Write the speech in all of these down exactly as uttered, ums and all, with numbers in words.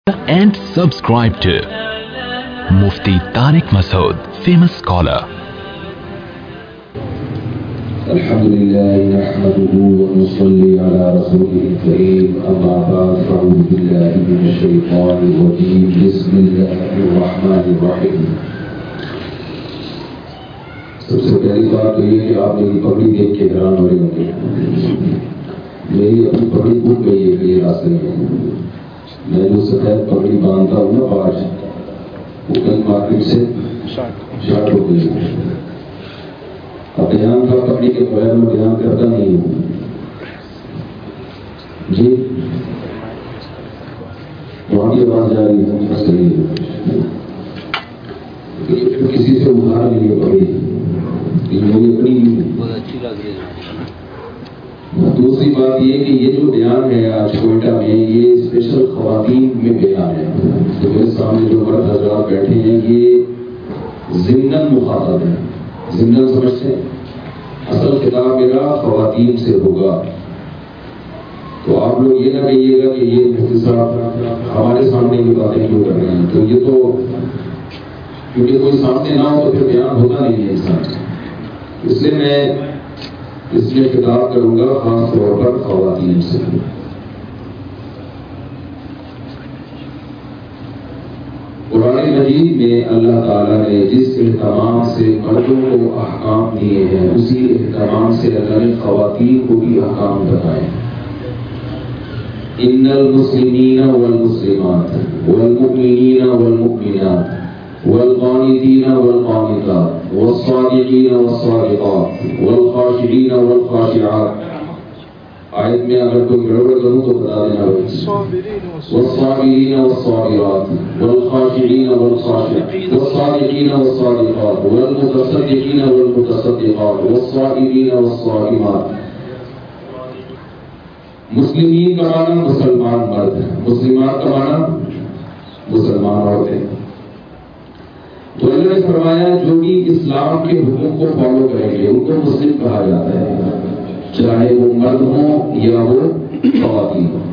and subscribe to Mufti Tariq Masood, famous scholar. الحمدللہ نحمده ونصلي على رسوله الكريم اما بعد فاعوذ بالله من الشيطان الرجيم بسم الله الرحمن الرحيم. سب سے پہلی بات تو یہ کہ آپ میری پگڑی دیکھ کے حیران ہو رہے ہوں گے. میری اپنی پگڑی ٹوٹ گئی ہے یہ راستے میں. میں جو سفید پگڑی باندھتا ہوں نا آج وہ کل مارکیٹ سے شارٹ ہو گئی. اب بیان کا پکڑی کے بغیر میں بیان کرتا نہیں ہوں. جی وہاں کی آواز جا رہی ہے صحیح ہے. کسی سے ادھار نہیں ہے پکڑی میری اپنی بہت اچھی لگ رہی ہے. دوسری بات یہ کہ یہ جو بیان ہے آج کوئٹہ میں یہ اسپیشل خواتین میں بیان ہے. تو میرے سامنے جو مرد حضرات بیٹھے ہیں یہ ضمناً مخاطب ہیں. ضمناً سمجھتے ہیں اصل خطاب میرا خواتین سے ہوگا. تو آپ لوگ یہ نہ کہیے گا کہ یہ مفتی صاحب ہمارے سامنے کی باتیں کیوں کر رہے ہیں. تو یہ تو کیونکہ کوئی سامنے نہ ہو تو پھر بیان ہوتا نہیں ہے انسان. اس لیے میں اس میں خطاب کروں گا خاص طور پر خواتین سے. قرآن مجید میں اللہ تعالیٰ نے جس اہتمام سے مردوں کو احکام دیے ہیں اسی اہتمام سے اللہ نے خواتین کو بھی احکام بتائے. ان المسلمین والمسلمات والمؤمنین والمؤمنات والقانتین والقانتات والصادقین والصادقات والخاشعین والخاشعات. آیت میں اگر کوئی گڑبڑ کروں تو بتا دینا. والصابرین والصابرات والخاشعین والخاشعات والصادقین والصادقات والمتصدقین والمتصدقات والصائمین والصائمات. مسلمین کا معنی مسلمان مرد ہے, مسلمات کا معنی مسلمان عورتیں. تو اللہ نے فرمایا جو بھی اسلام کے حکم کو فالو کریں گے ان کو مسلم کہا جاتا ہے, چاہے وہ مرد ہوں یا وہ خواتین ہوں.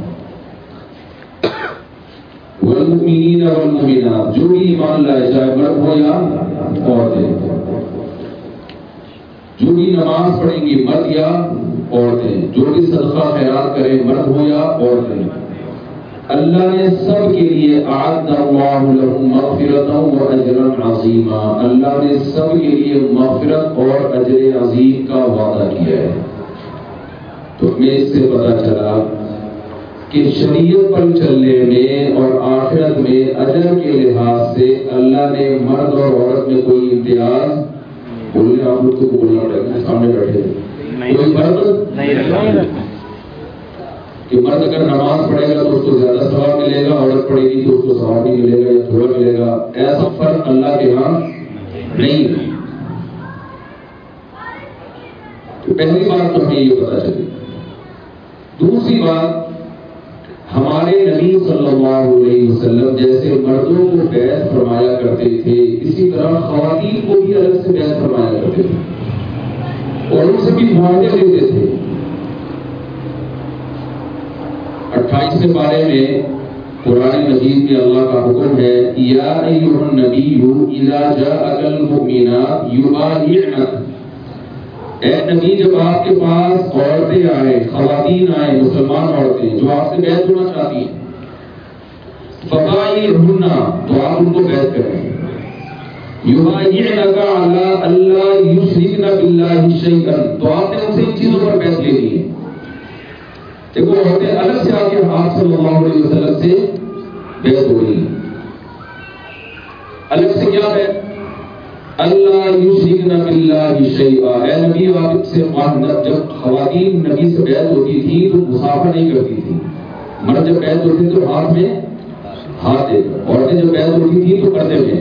والمؤمنین والمؤمنات جو بھی ایمان لائے چاہے مرد ہو یا عورتیں, جو بھی نماز پڑھیں گی مرد یا عورتیں, جو بھی صدقہ خیرات کریں مرد ہو یا عورتیں, اللہ نے سب کے لیے اعد اللہ لهم مغفرۃ و اجرا عظیما, اللہ نے سب کے لیے مغفرت اور اجر عظیم کا وعدہ کیا ہے. تو میں اس سے پتہ چلا کہ شریعت پر چلنے میں اور آخرت میں اجر کے لحاظ سے اللہ نے مرد اور عورت میں کوئی امتیاز بولنے آپ لوگ کو بولنا پڑے گا. سامنے بیٹھے کوئی فرق نہیں کہ مرد اگر نماز پڑھے گا تو اس کو زیادہ ثواب ملے گا, عورت پڑھے گی تو اس کو ثواب نہیں ملے گا یا تھوڑا ملے گا. ایسا فرق اللہ کے ہاں نہیں ہے. تو پہلی بات تو ہمیں یہ پتا چلی. دوسری بات, ہمارے نبی صلی اللہ علیہ وسلم جیسے مردوں کو بیعت فرمایا کرتے تھے اسی طرح خواتین کو بھی الگ سے بیعت فرمایا کرتے تھے اور ان سے بھی معاہدے دیتے تھے. اٹھائیسویں پارے میں قرآن مجید میں اللہ کا حکم ہے یا ایھا النبی اذا جاءک المؤمنات یبایعنک. اے نبی جب آپ کے پاس عورتیں آئے, خواتین آئے, مسلمان عورتیں جو آپ سے بیعت ہونا چاہتی ہیں, فبایعہن تو آپ ان کو بیعت کریں. یبایعنک علی الا یشرکن باللہ شیئا تو آپ نے ان سے ان چیزوں پر بیعت لینی ہے. دیکھو عورتیں الگ سے آ کے آپ صلی اللہ علیہ وسلم سے بیعت ہو رہی ہیں. الگ سے کیا ہے؟ اللہ یشرکن باللہ شیئا. اے نبی آپ سے جب خواتین نبی سے بیعت ہوتی تھی تو مسافہ نہیں کرتی تھی. مرد جب بیعت ہوتی تو ہاتھ میں ہاتھ دے کر, عورتیں جب بیعت ہوتی تھی تو پردے میں.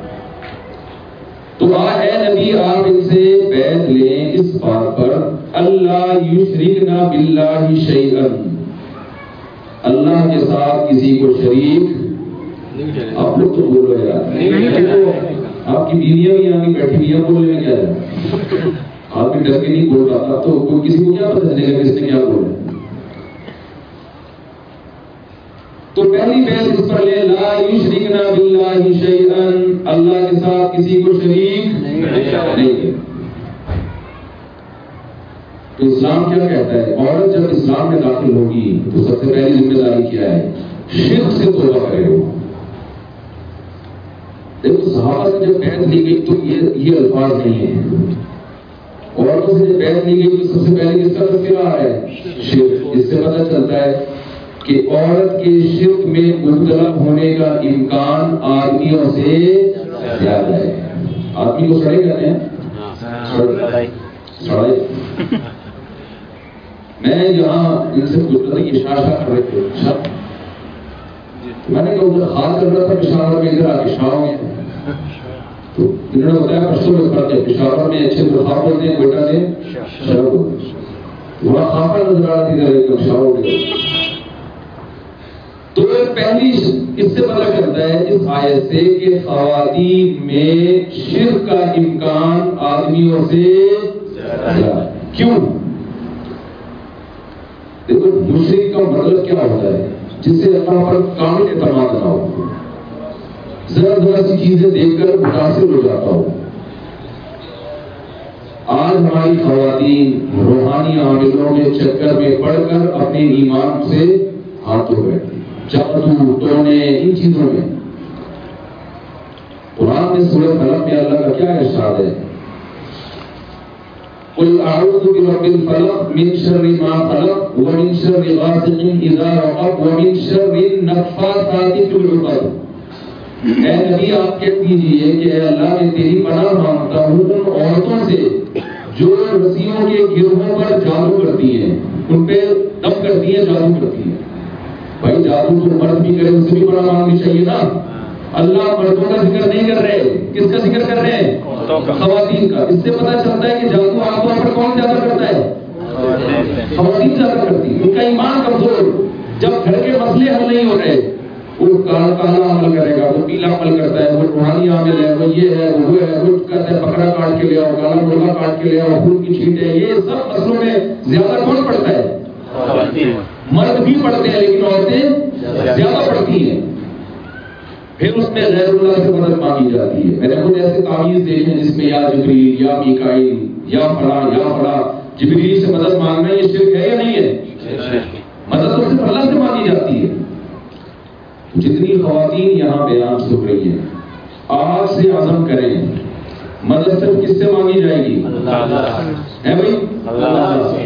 تو اے نبی آپ ان سے بیعت لیں اس بات پر اللہ یشرکن باللہ شیئا, اللہ کے ساتھ کسی کو شریک. آپ لوگ تو بول رہے یار, آپ کی بیویاں بھی یہاں کی بیٹھی ہوئی ہیں, بولنے میں کیا ہے؟ آپ بھی ڈر کے نہیں بول رہا تھا تو کوئی کسی کو کیا پتہ چلے گا کہ اس نے کیا بولا. تو پہلی بیعت اس پر لے، لا یشرکنا باللہ شیئا، اللہ کے ساتھ کسی کو شریک نہیں۔ تو اسلام کیا کہتا ہے؟ عورت جب اسلام میں داخل ہوگی تو سب سے پہلی ذمہ داری کیا ہے؟ شرک سے توبہ کرے ہو۔ دیکھو صحابہ سے جب بیعت لی گئی تو یہ یہ الفاظ نہیں ہیں، عورتوں سے جب بیعت لی گئی تو سب سے پہلے کس کا تذکرہ آ رہا ہے؟ شرک۔ اس سے پتہ چلتا ہے کہ عورت کے شرک میں مبتلا ہونے کا امکان آدمیوں سے زیادہ ہے۔ آدمی کو سڑے کہتے ہیں، سڑے۔ میں یہاں ان سے پوچھ رہا تھا کہ شاہ شاہ کر رہے تھے، میں نے کہا ادھر خاص کر رہا تھا پشاور میں، ادھر آ کے شاہ ہو گیا تو انہوں نے بتایا پشتوں میں فرق ہے، پشاور میں اچھے کو خواب بولتے ہیں، بیٹا نے شاہ بولتے ہیں، وہاں خافہ نظر آ رہی ادھر ایک شاہ ہو گیا۔ تو پہلی اس سے پتہ چلتا ہے اس آیت سے کہ خواتین میں شرک کا امکان آدمیوں سے زیادہ۔ کیوں؟ دیکھو مشرک کا مطلب کیا ہوتا ہے؟ جس سے اللہ پر کامل اعتماد نہ ہو، ذرا ذرا سی چیزیں دیکھ کر متاثر ہو جاتا ہو۔ آج ہماری خواتین روحانی عاملوں کے چکر میں پڑ کر اپنے ایمان سے ہاتھ دھو بیٹھتی، جادو ٹونے ان چیزوں میں۔ قرآن میں سورہ فلق میں اللہ کا کیا ارشاد ہے؟ قل اعوذ برب الفلق من شر ما خلق ومن شر غاسق اذا وقب ومن شر النفاثات في العقد۔ اے نبی آپ کہہ دیجیے کہ اے اللہ میں تیری پناہ مانگتا ہوں ان عورتوں سے جو رسیوں کے گروہوں پر جادو کرتی ہیں، ان پہ دم کرتی ہیں، جادو کرتی ہیں۔ بھائی جادو تو مرد بھی کرے اس سے بھی پناہ مانگنی چاہیے نا۔ اللہ مردوں کا ذکر نہیں کر رہے، کس کا ذکر کر رہے ہیں؟ خواتین کا۔ اس سے پتہ چلتا ہے کہ جادو عام طور پر کون زیادہ کرتا ہے؟ خواتین زیادہ کرتی ہیں، ان کا ایمان کمزور۔ جب گھر کے مسئلے حل نہیں ہو رہے، وہ کالا کالا عمل کرے گا، وہ پیلا عمل کرتا ہے، وہ روحانی عامل ہے، وہ یہ ہے، وہ ہے، وہ کہتا ہے بکرا کاٹ کے لے آؤ، کالا مرغا کاٹ کے لے آؤ، خون کی چھینٹ ہے، یہ سب مسئلوں میں زیادہ کون پڑتا ہے؟ مرد بھی پڑھتے ہیں لیکن عورتیں زیادہ پڑھتی ہیں۔ پھر اس میں غیر اللہ سے مدد مانگی جاتی ہے۔ میں نے خود ایسے تعویذ دیکھے جس میں یا جبریل یا میکائیل یا فلاں یا فلاں، جبریل سے مدد مانگنا یہ شرک ہے یا نہیں ہے؟ مدد تو صرف اللہ سے مانگی جاتی ہے۔ جتنی خواتین یہاں بیان سن رہی ہیں، آج سے عزم کریں مدد صرف کس سے مانگی جائے گی؟ ہے بھائی اللہ سے۔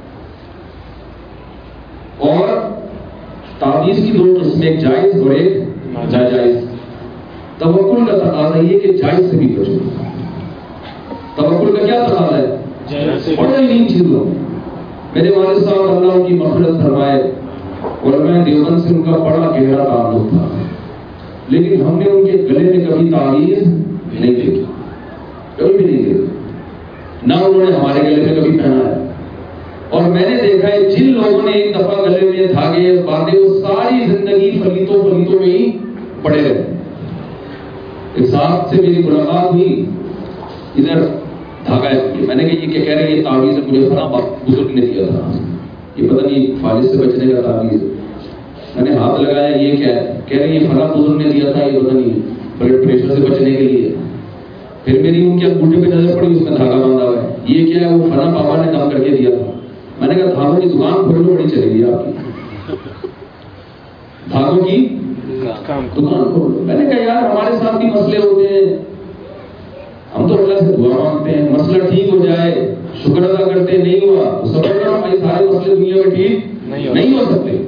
اور تعویذ کی دو قسمیں، ایک جائز اور ایک ناجائز۔ توکل کا تقاضا یہ کہ جائز سے بھی بچو۔ توکل کا کیا تقاضا ہے؟ پڑھو انہیں چیزوں۔ میرے والد صاحب اللہ ان کی مغفرت فرمائے، اور میں دیوبند سے ان کا بڑا گہرا تعلق تھا، لیکن ہم نے ان کے گلے میں کبھی تعویذ نہیں دیکھی، کبھی بھی نہیں دیکھی، نہ انہوں نے ہمارے گلے میں کبھی پہنا ہے۔ اور میں نے دیکھا ہے جن لوگوں نے ایک دفعہ گلے میں دھاگے باندھے وہ ساری زندگی فلیتوں فلیتوں میں ہی پڑے رہے۔ ایک صاحب سے میری ملاقات ہوئی، ادھر دھاگا ہے، میں نے کہا یہ کیا کہہ رہے ہیں؟ یہ تعویذ مجھے فلاں بزرگ نے دیا تھا، یہ پتہ نہیں فالج سے بچنے کا تعویذ۔ میں نے ہاتھ لگایا، یہ کیا ہے؟ کہہ رہے ہیں یہ فلاں بزرگ نے دیا تھا، یہ پتہ نہیں بلڈ پریشر سے بچنے کے لیے۔ پھر میری ان کے انگوٹھے پہ نظر پڑی، اس میں دھاگا باندھا ہوا ہے، یہ کیا ہے؟ وہ فلاں بابا نے دم کر کے دیا تھا۔ میں نے کہا دھاگوں کی دکان کھول لو، بڑی چلے گی آپ کی، دھاگوں کی دکان کھول لو۔ میں نے کہا یار ہمارے ساتھ بھی مسئلے ہوتے ہیں، ہم تو اللہ سے دعا مانگتے ہیں مسئلہ ٹھیک ہو جائے، شکر ادا کرتے، نہیں ہوا تو صبر کرو، بھائی سارے مسئلے دنیا میں ٹھیک نہیں ہو سکتے۔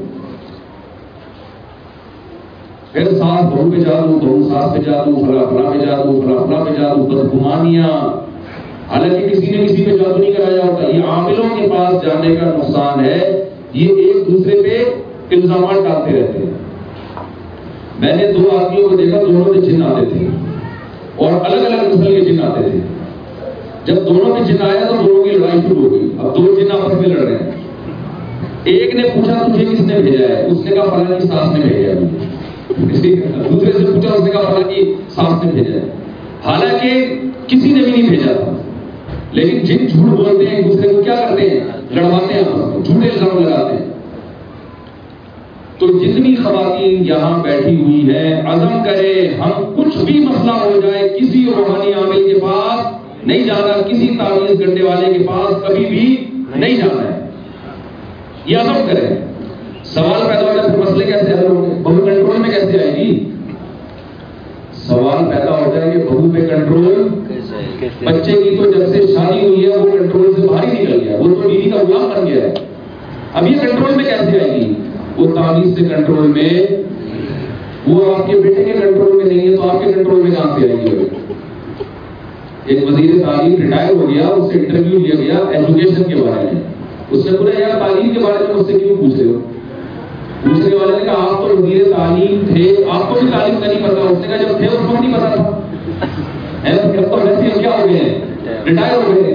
پھر ساس بہو پہ جادو، بہو ساس پہ جادو، فلاں فلاں پہ جادو، فلاں فلاں پہ جادو، بدگمانیاں، حالانکہ کسی نے کسی پہ جادو نہیں کرایا ہوتا۔ یہ عاملوں کے پاس جانے کا نقصان ہے، یہ ایک دوسرے پہ الزامات ڈالتے رہتے ہیں۔ میں نے دو آدمیوں کو دیکھا، دونوں کے جن آتے تھے اور الگ الگ نسل کے جن آتے تھے۔ جب دونوں کے جن آیا تو دونوں کی لڑائی شروع ہو گئی، اب دو جن آپس میں لڑ رہے ہیں۔ ایک نے پوچھا تجھے کس نے بھیجا ہے؟ اس نے کہا فلاں کی ساس نے بھیجا ہے مجھے۔ دوسرے سے پوچھا، اس نے کہا فلاں کی ساس نے بھیجا ہے، حالانکہ کسی نے بھی نہیں بھیجا تھا۔ لیکن جن جھوٹ بولتے ہیں ایک دوسرے کو کیا کرتے ہیں؟ لڑواتے ہیں، جھوٹے الزام لگاتے ہیں۔ تو جتنی خواتین یہاں بیٹھی ہوئی ہیں عزم کرے ہم کچھ بھی مسئلہ ہو جائے کسی روحانی عامل کے پاس نہیں جانا, کسی تعویذ گنڈے والے کے پاس کبھی بھی نہیں جانا ہے. یہ عزم کرے. سوال پیدا ہوتا ہے پھر مسئلے کیسے حل ہوں گے, بہو کنٹرول میں کیسے آئے گی؟ سوال پیدا ہوتا ہے کہ بہو پہ کنٹرول, بچے کی تو جب سے شادی ہوئی ہے وہ کنٹرول سے باہر ہی نکل گیا, وہ تو بیوی کا غلام بن گیا ہے. اب یہ کنٹرول میں کیسے آئے گی؟ وہ تعویذ سے کنٹرول میں, وہ آپ کے بیٹے کے کنٹرول میں نہیں ہے تو آپ کے کنٹرول میں کہاں سے آئے گی؟ ایک وزیر تعلیم ریٹائر ہو گیا, اس سے انٹرویو لیا گیا ایجوکیشن کے بارے میں. اس نے بولا یار تعلیم کے بارے میں مجھ سے کیوں پوچھ رہے ہو؟ پوچھنے والے نے کہا آپ تو وزیر تعلیم تھے, آپ کو بھی تعلیم کا نہیں پتا. اس نے کہا جب تھے اس کو نہیں پتا تھا, اب تو ویسے ہم کیا ہو گئے ہیں, ریٹائر ہو گئے.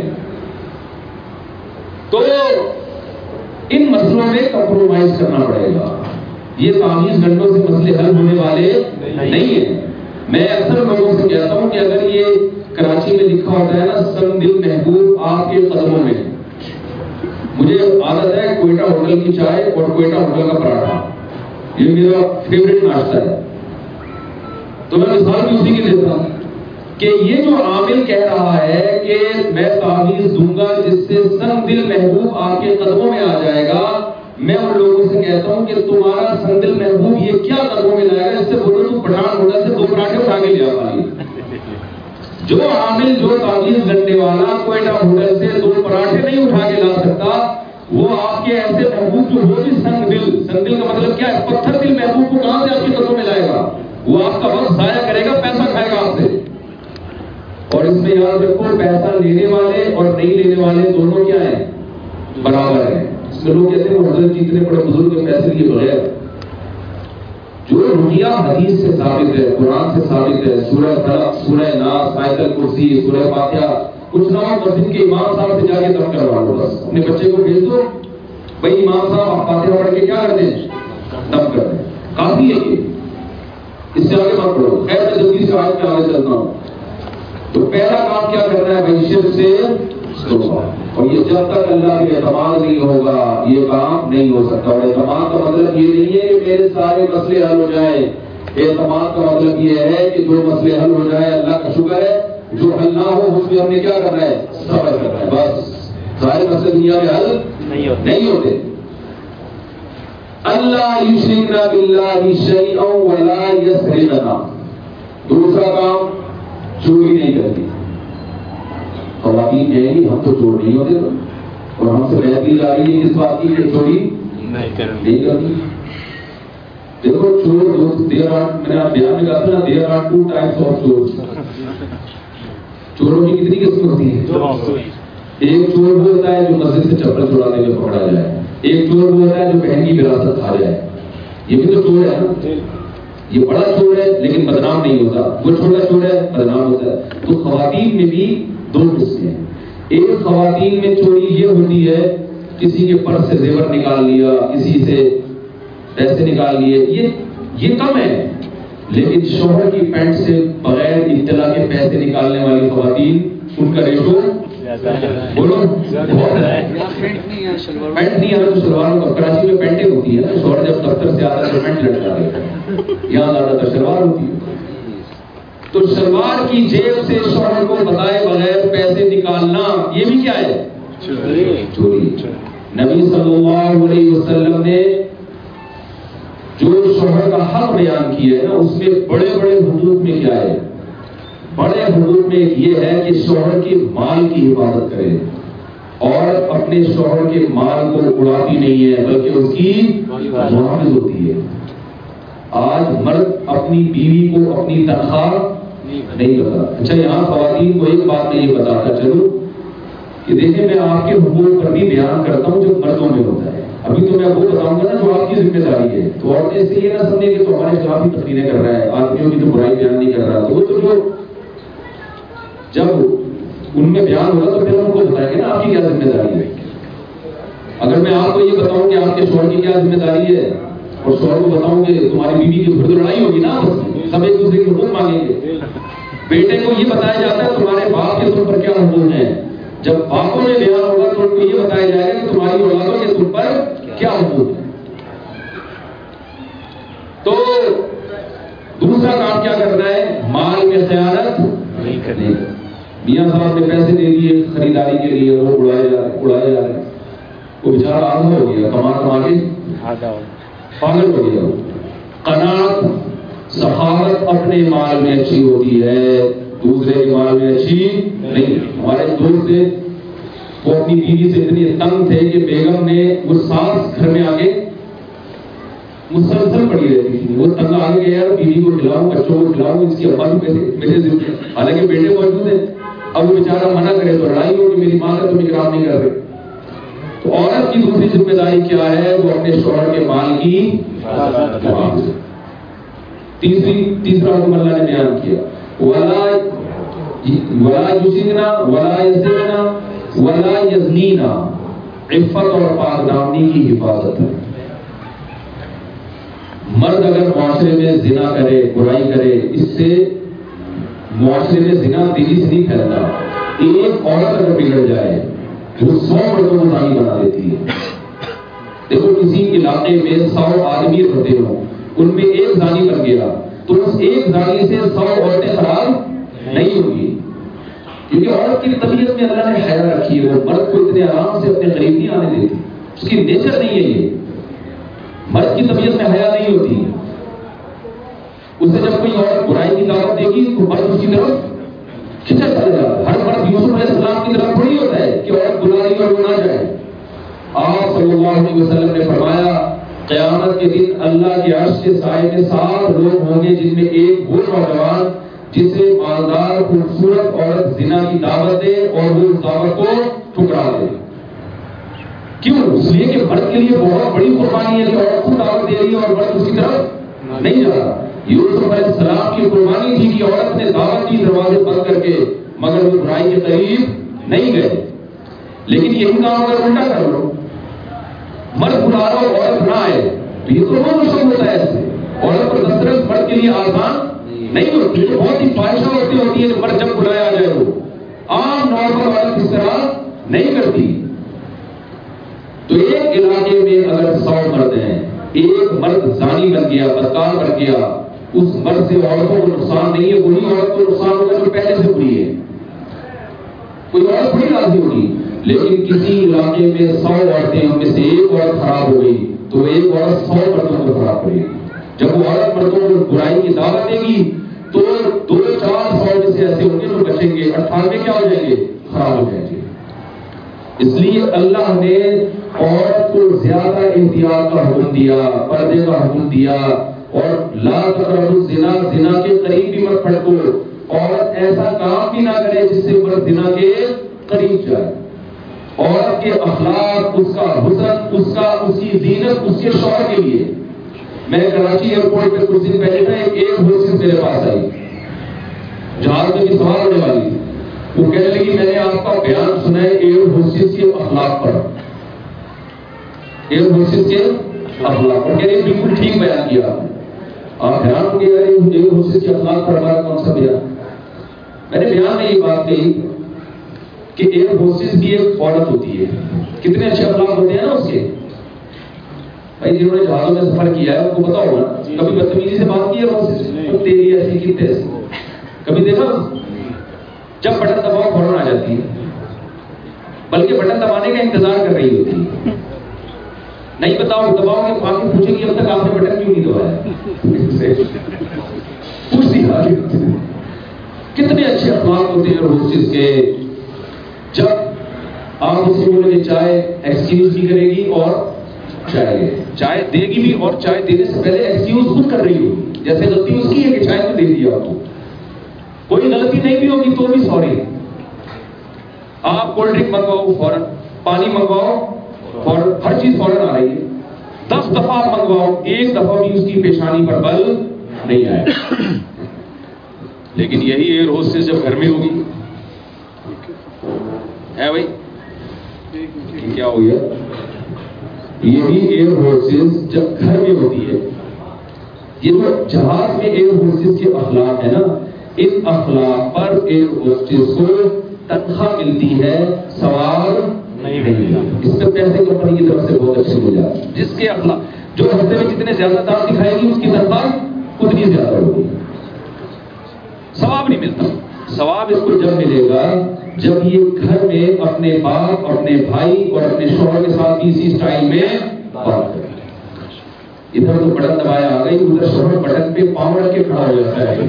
تو ان مسئلوں میں کمپرومائز کرنا پڑے گا. یہ تعویذ گنڈوں سے مسئلے حل ہونے والے نہیں ہیں. میں اکثر لوگوں سے کہتا ہوں کہ اگر یہ کراچی میں لکھا ہوتا ہے نا سنگ دل محبوب آپ کے قدموں میں, مجھے عادت ہے کوئٹہ ہوٹل کی چائے اور کوئٹہ ہوٹل کا پراٹھا, یہ میرا فیوریٹ ناشتہ ہے. تو میں مثال بھی اسی کی دیتا ہوں کہ یہ جو عامل کہہ رہا ہے کہ میں تعویذ دوں گا جس سے سنگ دل محبوب آپ کے قدموں میں آ جائے گا, میں ان لوگوں سے کہتا ہوں کہ تمہارا سنگ دل محبوب یہ کیا قدموں میں لائے گا؟ اس سے بولو تم پٹھان ہوٹل سے دو پراٹھے اٹھا کے لیا پائی. جو عامل جو تعویذ گنڈے والا کوئٹہ ہوٹل سے دو پراٹھے نہیں اٹھا کے لا سکتا, وہ آپ کے ایسے محبوب جو وہ بھی سنگ دل, سنگ دل کا مطلب کیا ہے؟ پتھر دل محبوب کو کہاں سے آپ کے قدموں میں لائے گا؟ وہ آپ کا وقت ضائع کرے گا, پیسہ کھائے گا آپ سے. اور اس میں یاد رکھو پیسہ لینے والے اور نہیں لینے والے دونوں کیا ہیں؟ برابر ہیں. اس میں لوگ کہتے ہیں وہ حضرت جی اتنے بڑے بزرگ کے پیسے لیے بغیر. جو رقیہ حدیث سے ثابت ہے, قرآن سے ثابت ہے, سورہ فلق, سورہ ناس, آیت الکرسی, سورہ فاتحہ, کچھ نہ ہو مسجد کے امام صاحب سے جا کے دم کروا لو. بس اپنے بچے کو بھیج دو, بھائی امام صاحب آپ فاتحہ پڑھ کے کیا کر دیں؟ دم کر دیں. کافی ہے یہ, اس سے آگے مت پڑھو. خیر میں جلدی سے آج کے آگے چلتا ہوں. تو پہلا کام کیا کرنا ہے بھائی؟ شرک سے توبہ. اور یہ جب تک اللہ کے اعتماد نہیں ہوگا یہ کام نہیں ہو سکتا. اور اعتماد کا مطلب یہ نہیں ہے کہ میرے سارے مسئلے حل ہو جائیں. اعتماد کا مطلب یہ ہے کہ جو مسئلے حل ہو جائے اللہ کا شکر ہے, جو حل نہ ہو اس میں ہم نے کیا کرنا ہے؟ صبر کرنا ہے. بس سارے مسئلے دنیا میں حل نہیں ہوتے. اللہ یشرکنا باللہ شیئا ولا یسرقنا. دوسرا کام چوری نہیں کرتی. خواتین کہیں گی ہم تو چور نہیں ہوتے, اور ہم سے بہتری آ رہی ہے اس بات کی کہ چوری نہیں کرتی. دیکھو چور دیر آر, میں نے آپ بیان میں کہا تھا نا, there are two types of چور. چوروں کی کتنی قسم ہوتی ہے؟ ایک چور وہ ہوتا ہے جو مسجد سے چپل چورانے میں پکڑا جائے. ایک چور وہ ہوتا ہے جو بہن کی وراثت کھا جائے. یہ بھی تو چور ہے نا. یہ بڑا چور ہے لیکن بدنام نہیں ہوتا, وہ چھوٹا چور ہے بدنام ہوتا ہے. تو خواتین میں بھی دو قسمیں ہیں. ایک خواتین میں چوری یہ ہوتی ہے کسی کے پرس سے زیور نکال لیا, کسی سے پیسے نکال لیے, یہ یہ کم ہے. لیکن شوہر کی پینٹ سے بغیر اطلاع کے پیسے نکالنے والی خواتین, ان کا ریشو بولو پینٹ نہیں ہے تو شلواروں کا. کراچی میں پینٹیں ہوتی ہے نا, شوہر جب دفتر سے آتا ہے تو پینٹ لٹکا دیتا ہے, یہاں زیادہ تر شلوار ہوتی ہے. تو شلوار کی جیب سے شوہر کو بتائے بغیر پیسے نکالنا یہ بھی کیا ہے؟ چوری. نبی صلی اللہ علیہ وسلم نے جو شوہر کا حق بیان کیا ہے نا, اس میں بڑے بڑے حدود میں کیا ہے؟ بڑے حدود میں یہ ہے کہ شوہر کے مال کی حفاظت کرے, اور اپنے شوہر کے مال کو اڑاتی نہیں ہے بلکہ اس کی محافظ ہوتی ہے. آج مرد اپنی بیوی کو اپنی تنخواہ نہیں بتا. اچھا یہاں خواتین کو ایک بات میں یہ بتاتا چلوں کہ دیکھیں میں آپ کے حقوق پر بھی بیان کرتا ہوں جو مردوں میں ہوتا ہے. ابھی تو میں وہ بتاؤں گا نا جو آپ کی ذمہ داری ہے. تو عورتیں سے یہ نہ سمجھیں کہ تو ہمارے خلاف ہی تقریریں کر رہا ہے, آدمیوں کی تو برائی بیان نہیں کر رہا. تو وہ تو جو جب ان میں بیان ہوگا تو پھر ہم کو بتائیں گے نا آپ کی کیا ذمہ داری ہے. اگر میں آپ کو یہ بتاؤں کہ آپ کے شوہر کی کیا ذمہ داری ہے, اور شوہر کو بتاؤں کہ تمہاری بیوی کی پھر تو لڑائی ہوگی نا, سب ایک دوسرے کے حقوق مانگیں گے. بیٹے کو یہ بتایا جاتا ہے تمہارے باپ کے تم پر کیا حقوق ہیں. جب باپوں میں بیان ہوگا تو ان کو یہ بتایا جائے گا کہ تمہاری اولادوں کے تم پر کیا حقوق ہیں. تو دوسرا کام کیا کرنا ہے؟ مال میں خیانت نہیں کرنی. میاں صاحب نے پیسے دے دیے خریداری کے لیے، وہ اڑائے جا رہے اڑائے جا رہے وہ بیچارہ آدھا ہو گیا، کما کما کے پاگل ہو گیا. قناعت سخاوت اپنے مال میں اچھی ہوتی ہے، دوسرے کے مال میں اچھی نہیں. ہمارے دوست تھے، وہ اپنی بیوی سے اتنے تنگ تھے کہ بیگم نے وہ ساس گھر میں آ کے مسلسل پڑی رہتی تھی. وہ تنگ آ گیا یار بیوی کو کھلاؤں، بچوں کو کھلاؤں، اس کی ابا بھی میرے سے، حالانکہ بیٹے موجود ہیں. اب وہ بیچارہ منع کرے تو لڑائی ہوگی، میری ماں کا تم اکرام نہیں کر رہے. تو عورت کی دوسری ذمہ داری کیا ہے؟ وہ اپنے شوہر کے مال کی حفاظت. تیسری تیسرا حکم اللہ نے بیان کیا، ولا ولا یزنا ولا یزنا ولا یزنینا، عفت اور پاک دامنی کی حفاظت ہے. مرد اگر معاشرے میں زنا کرے، برائی کرے، اس سے معاشرے میں زنا تیزی سے نہیں پھیلتا. ایک عورت اگر بگڑ جائے وہ سو مردوں کو زانی بنا دیتی ہے. دیکھو کسی علاقے میں سو آدمی رہتے ہوں، ان میں ایک زانی بن گیا تو اس ایک زانی سے سو عورتیں خراب نہیں ہوگی، کیونکہ عورت کی طبیعت میں اللہ نے حیا رکھی ہے. وہ مرد کو اتنے آرام سے اپنے قریب نہیں آنے دیتی، اس کی نیچر نہیں ہے. یہ مرد کی طبیعت میں حیا نہیں ہوتی. اسے جب کوئی عورت برائی کی دعوت دے گی تو مرد اس کی طرف کھچا چلے گا. ہر مرد یوسف علیہ السلام کی طرف تھوڑی ہوتا ہے کہ عورت بلا رہی اور وہ نہ جائے. آپ صلی اللہ علیہ وسلم نے فرمایا قیامت کے دن اللہ کے عرش کے سائے میں سات لوگ ہوں گے، جن میں ایک وہ نوجوان جسے مالدار خوبصورت عورت زنا کی دعوت دے اور وہ اس دعوت کو ٹھکرا دے. کیوں؟ اس لیے کہ مرد کے لیے بہت بڑی قربانی ہے کہ عورت کو دعوت دے رہی ہے اور مرد اس کی طرف نہیں جا رہا. یوسف علیہ السلام کی قربانی تھی کہ عورت نے دعوت کی دروازے بند کر کے، مگر وہ برائی کے قریب نہیں گئے. لیکن یہی کام اگر الٹا کر لو، مرد بلا رہا ہو عورت نہ آئے تو یہ تو بہت مشکل ہوتا ہے. ایسے عورت پر دسترس مرد کے لیے آسان نہیں ہوتی. تو بہت ہی خواہشہ ہوتی ہوتی ہے کہ مرد جب بلایا آ جائے. وہ عام نارمل عورت اس طرح نہیں کرتی. تو ایک علاقے میں اگر سو مرد ہیں، ایک مرد زانی بن گیا، بدکار بن گیا، اس مرد سے عورتوں کو نقصان نہیں ہے. وہی عورت کو نقصان ہوگا جو پہلے سے بری ہے. کوئی عورت تھوڑی راضی ہوگی. لیکن کسی علاقے میں سو عورتیں، ان میں سے ایک عورت خراب ہو گئی تو وہ ایک عورت سو مردوں کو خراب کرے گی. جب وہ عورت مردوں کو برائی کی دعوت دے گی تو دو چار سو میں سے ایسے ہوں گے جو بچیں گے، اٹھانوے کیا ہو جائیں گے؟ خراب ہو جائیں گے. اس لیے اللہ نے عورت کو زیادہ احتیاط کا حکم دیا، پردے کا حکم دیا، اور لا تقربوا الزنا، زنا کے قریب بھی مت پھٹکو. عورت ایسا کام بھی نہ کرے جس سے مرد زنا کے قریب جائے. عورت کے اخلاق، اس کا حسن، اس کا اس کی زینت اس کے شوہر کے لیے. میں کراچی ایئرپورٹ پہ کچھ دن پہلے تھا، ایک ایئر ہوسٹس میرے پاس آئی، جہاز میں بھی سوار ہونے والی. وہ کہنے لگی میں نے آپ کا بیان سنا ہے ایئر ہوسٹس کے اخلاق پر، ایئر ہوسٹس کے اخلاق پر. کہہ رہے بالکل ٹھیک بیان کیا آپ نے. آپ حیران ہو گئے ایئر ہوسٹس کے اخلاق پر ہمارا کون سا بیان؟ میں نے بیان میں یہ بات کہی کہ ایئر ہوسٹس بھی ایک عورت ہوتی ہے. کتنے اچھے اخلاق ہوتے ہیں نا اس کے. بھائی جنہوں نے جہازوں میں سفر کیا ہے ان کو پتا ہوگا کبھی بدتمیزی سے بات کی ہے ہوسٹس نے، تیری ایسی کی تیسی، کبھی دیکھا؟ جب بٹن دباؤ فوراً آ جاتی ہے، بلکہ بٹن دبانے کا انتظار کر رہی ہوتی ہے. نہیں بتاؤ دباؤ گے آگے پوچھے گی اب تک آپ نے بٹن کیوں نہیں دبایا. پوچھتی آگے کتنے اچھے اخلاق ہوتے ہیں ہوسٹس کے. جب آپ اسے بولیں گے چائے، ایکسکیوز بھی کرے گی اور چائے چائے دے گی بھی، اور چائے دینے سے پہلے ایکسکیوز خود کر رہی ہوگی. جیسے غلطی اس کی ہے کہ چائے تو دے دی آپ کو، کوئی غلطی نہیں بھی ہوگی تو بھی سوری. آپ کولڈ ڈرنک منگواؤ فوراً، پانی منگواؤ فوراً، ہر چیز فوراً آ رہی ہے. دس دفعہ آپ منگواؤ، ایک دفعہ بھی اس کی پیشانی پر بل نہیں آئے. لیکن یہی ایئر ہوسٹس جب گھر میں ہوگی ہے بھائی کیا ہو گیا، یہی ایئر ہوسٹس جب گھر میں ہوتی ہے. یہ جو جہاز میں ایئر ہوسٹس کے اخلاق ہے نا، ان اخلاق پر ایئر ہوسٹس کو تنخواہ ملتی ہے، سوال نہیں ملتا. اس میں پیسے کمپنی کی طرف سے بہت اچھے مل جاتے. جس کے اخلاق جو ہفتے میں جتنے زیادہ دانت دکھائے گی اس کی تنخواہ اتنی زیادہ ہوگی. ثواب نہیں ملتا. ثواب اس کو جب ملے گا جب یہ گھر میں اپنے باپ اپنے بھائی اور اپنے شوہر کے ساتھ اسی اسٹائل میں بات کرے. ادھر تو بٹن دبایا آ گئی, ادھر شوہر بٹن پہ پاؤں رکھ کے کھڑا ہو جاتا ہے,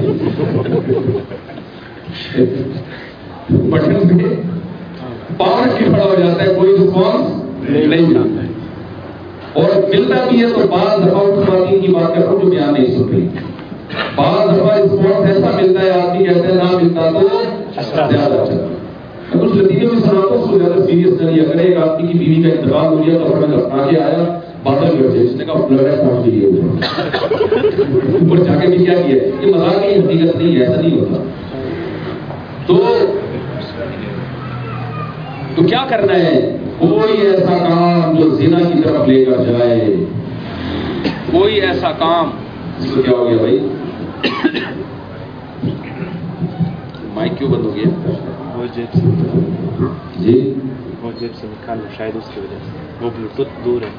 بٹن پہ پاؤں رکھ کے کھڑا ہو جاتا ہے, کوئی رسپانس نہیں جانتا ہے. اور ملتا بھی ہے تو بعض دفعہ خواتین کی بات کر رہا ہوں جو بیان نہیں سن رہی, بعض دفعہ رسپانس ایسا ملتا ہے آدمی کہتے ہیں نہ ملتا تو زیادہ اچھا. میں کچھ لطیفے میں سناتا ہوں, اس کو زیادہ سیریس نہ لیا کرے. ایک آدمی کی بیوی کا انتقال ہو گیا تو میں آگے آیا, بادل گھر سے اس نے کہا لگ رہا ہے پہنچ گئی اوپر جا کے بھی کیا کیا. یہ مذاق کی حقیقت نہیں ہے, ایسا نہیں ہوتا. تو تو کیا کرنا ہے, کوئی ایسا کام جو زنا کی طرف لے کر جائے, کوئی ایسا کام. اس کو کیا ہو گیا بھائی, مائک کیوں بند ہو گیا؟ وہ جیب سے جی وہ جیب سے نکال لو, شاید اس کی وجہ سے. وہ بلوٹوتھ دور ہے.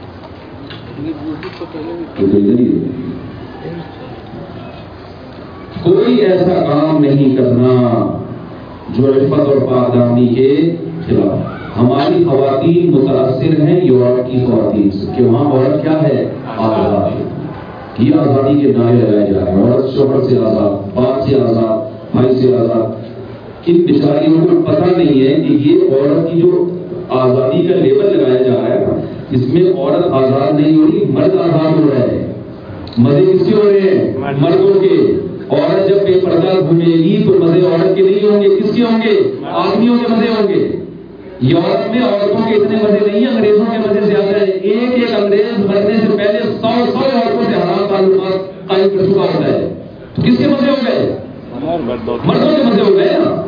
کوئی ایسا کام نہیں کرنا جو عفت اور پاکدامنی کے خلاف. ہماری خواتین متاثر ہیں یورپ کی خواتین سے کہ وہاں عورت کیا ہے, آزاد ہے. یہ آزادی کے نعرے لگائے جا رہے ہیں, عورت شوہر سے آزاد, باپ سے آزاد, بھائی سے آزاد. کن بیچاریوں کو پتہ نہیں ہے کہ یہ عورت کی جو آزادی کا لیبل لگایا جا رہا ہے اس میں عورت آزاد نہیں ہو رہی, مرد آزاد ہو رہا ہے. مزے کس کے ہو رہے ہیں, مردوں کے. عورت جب بے پردہ گھومے گی تو مزے عورت کے نہیں ہوں گے, کس کے ہوں گے, آدمیوں کے مزے ہوں گے. یورپ میں عورتوں کے اتنے مزے نہیں ہیں, انگریزوں کے مزے زیادہ ہیں. ایک ایک انگریز مرنے سے پہلے سو سو عورتوں سے حرام تعلقات قائم کر چکا ہوتا ہے. تو کس کے مزے ہو گئے, مردوں کے مزے ہو گئے نا.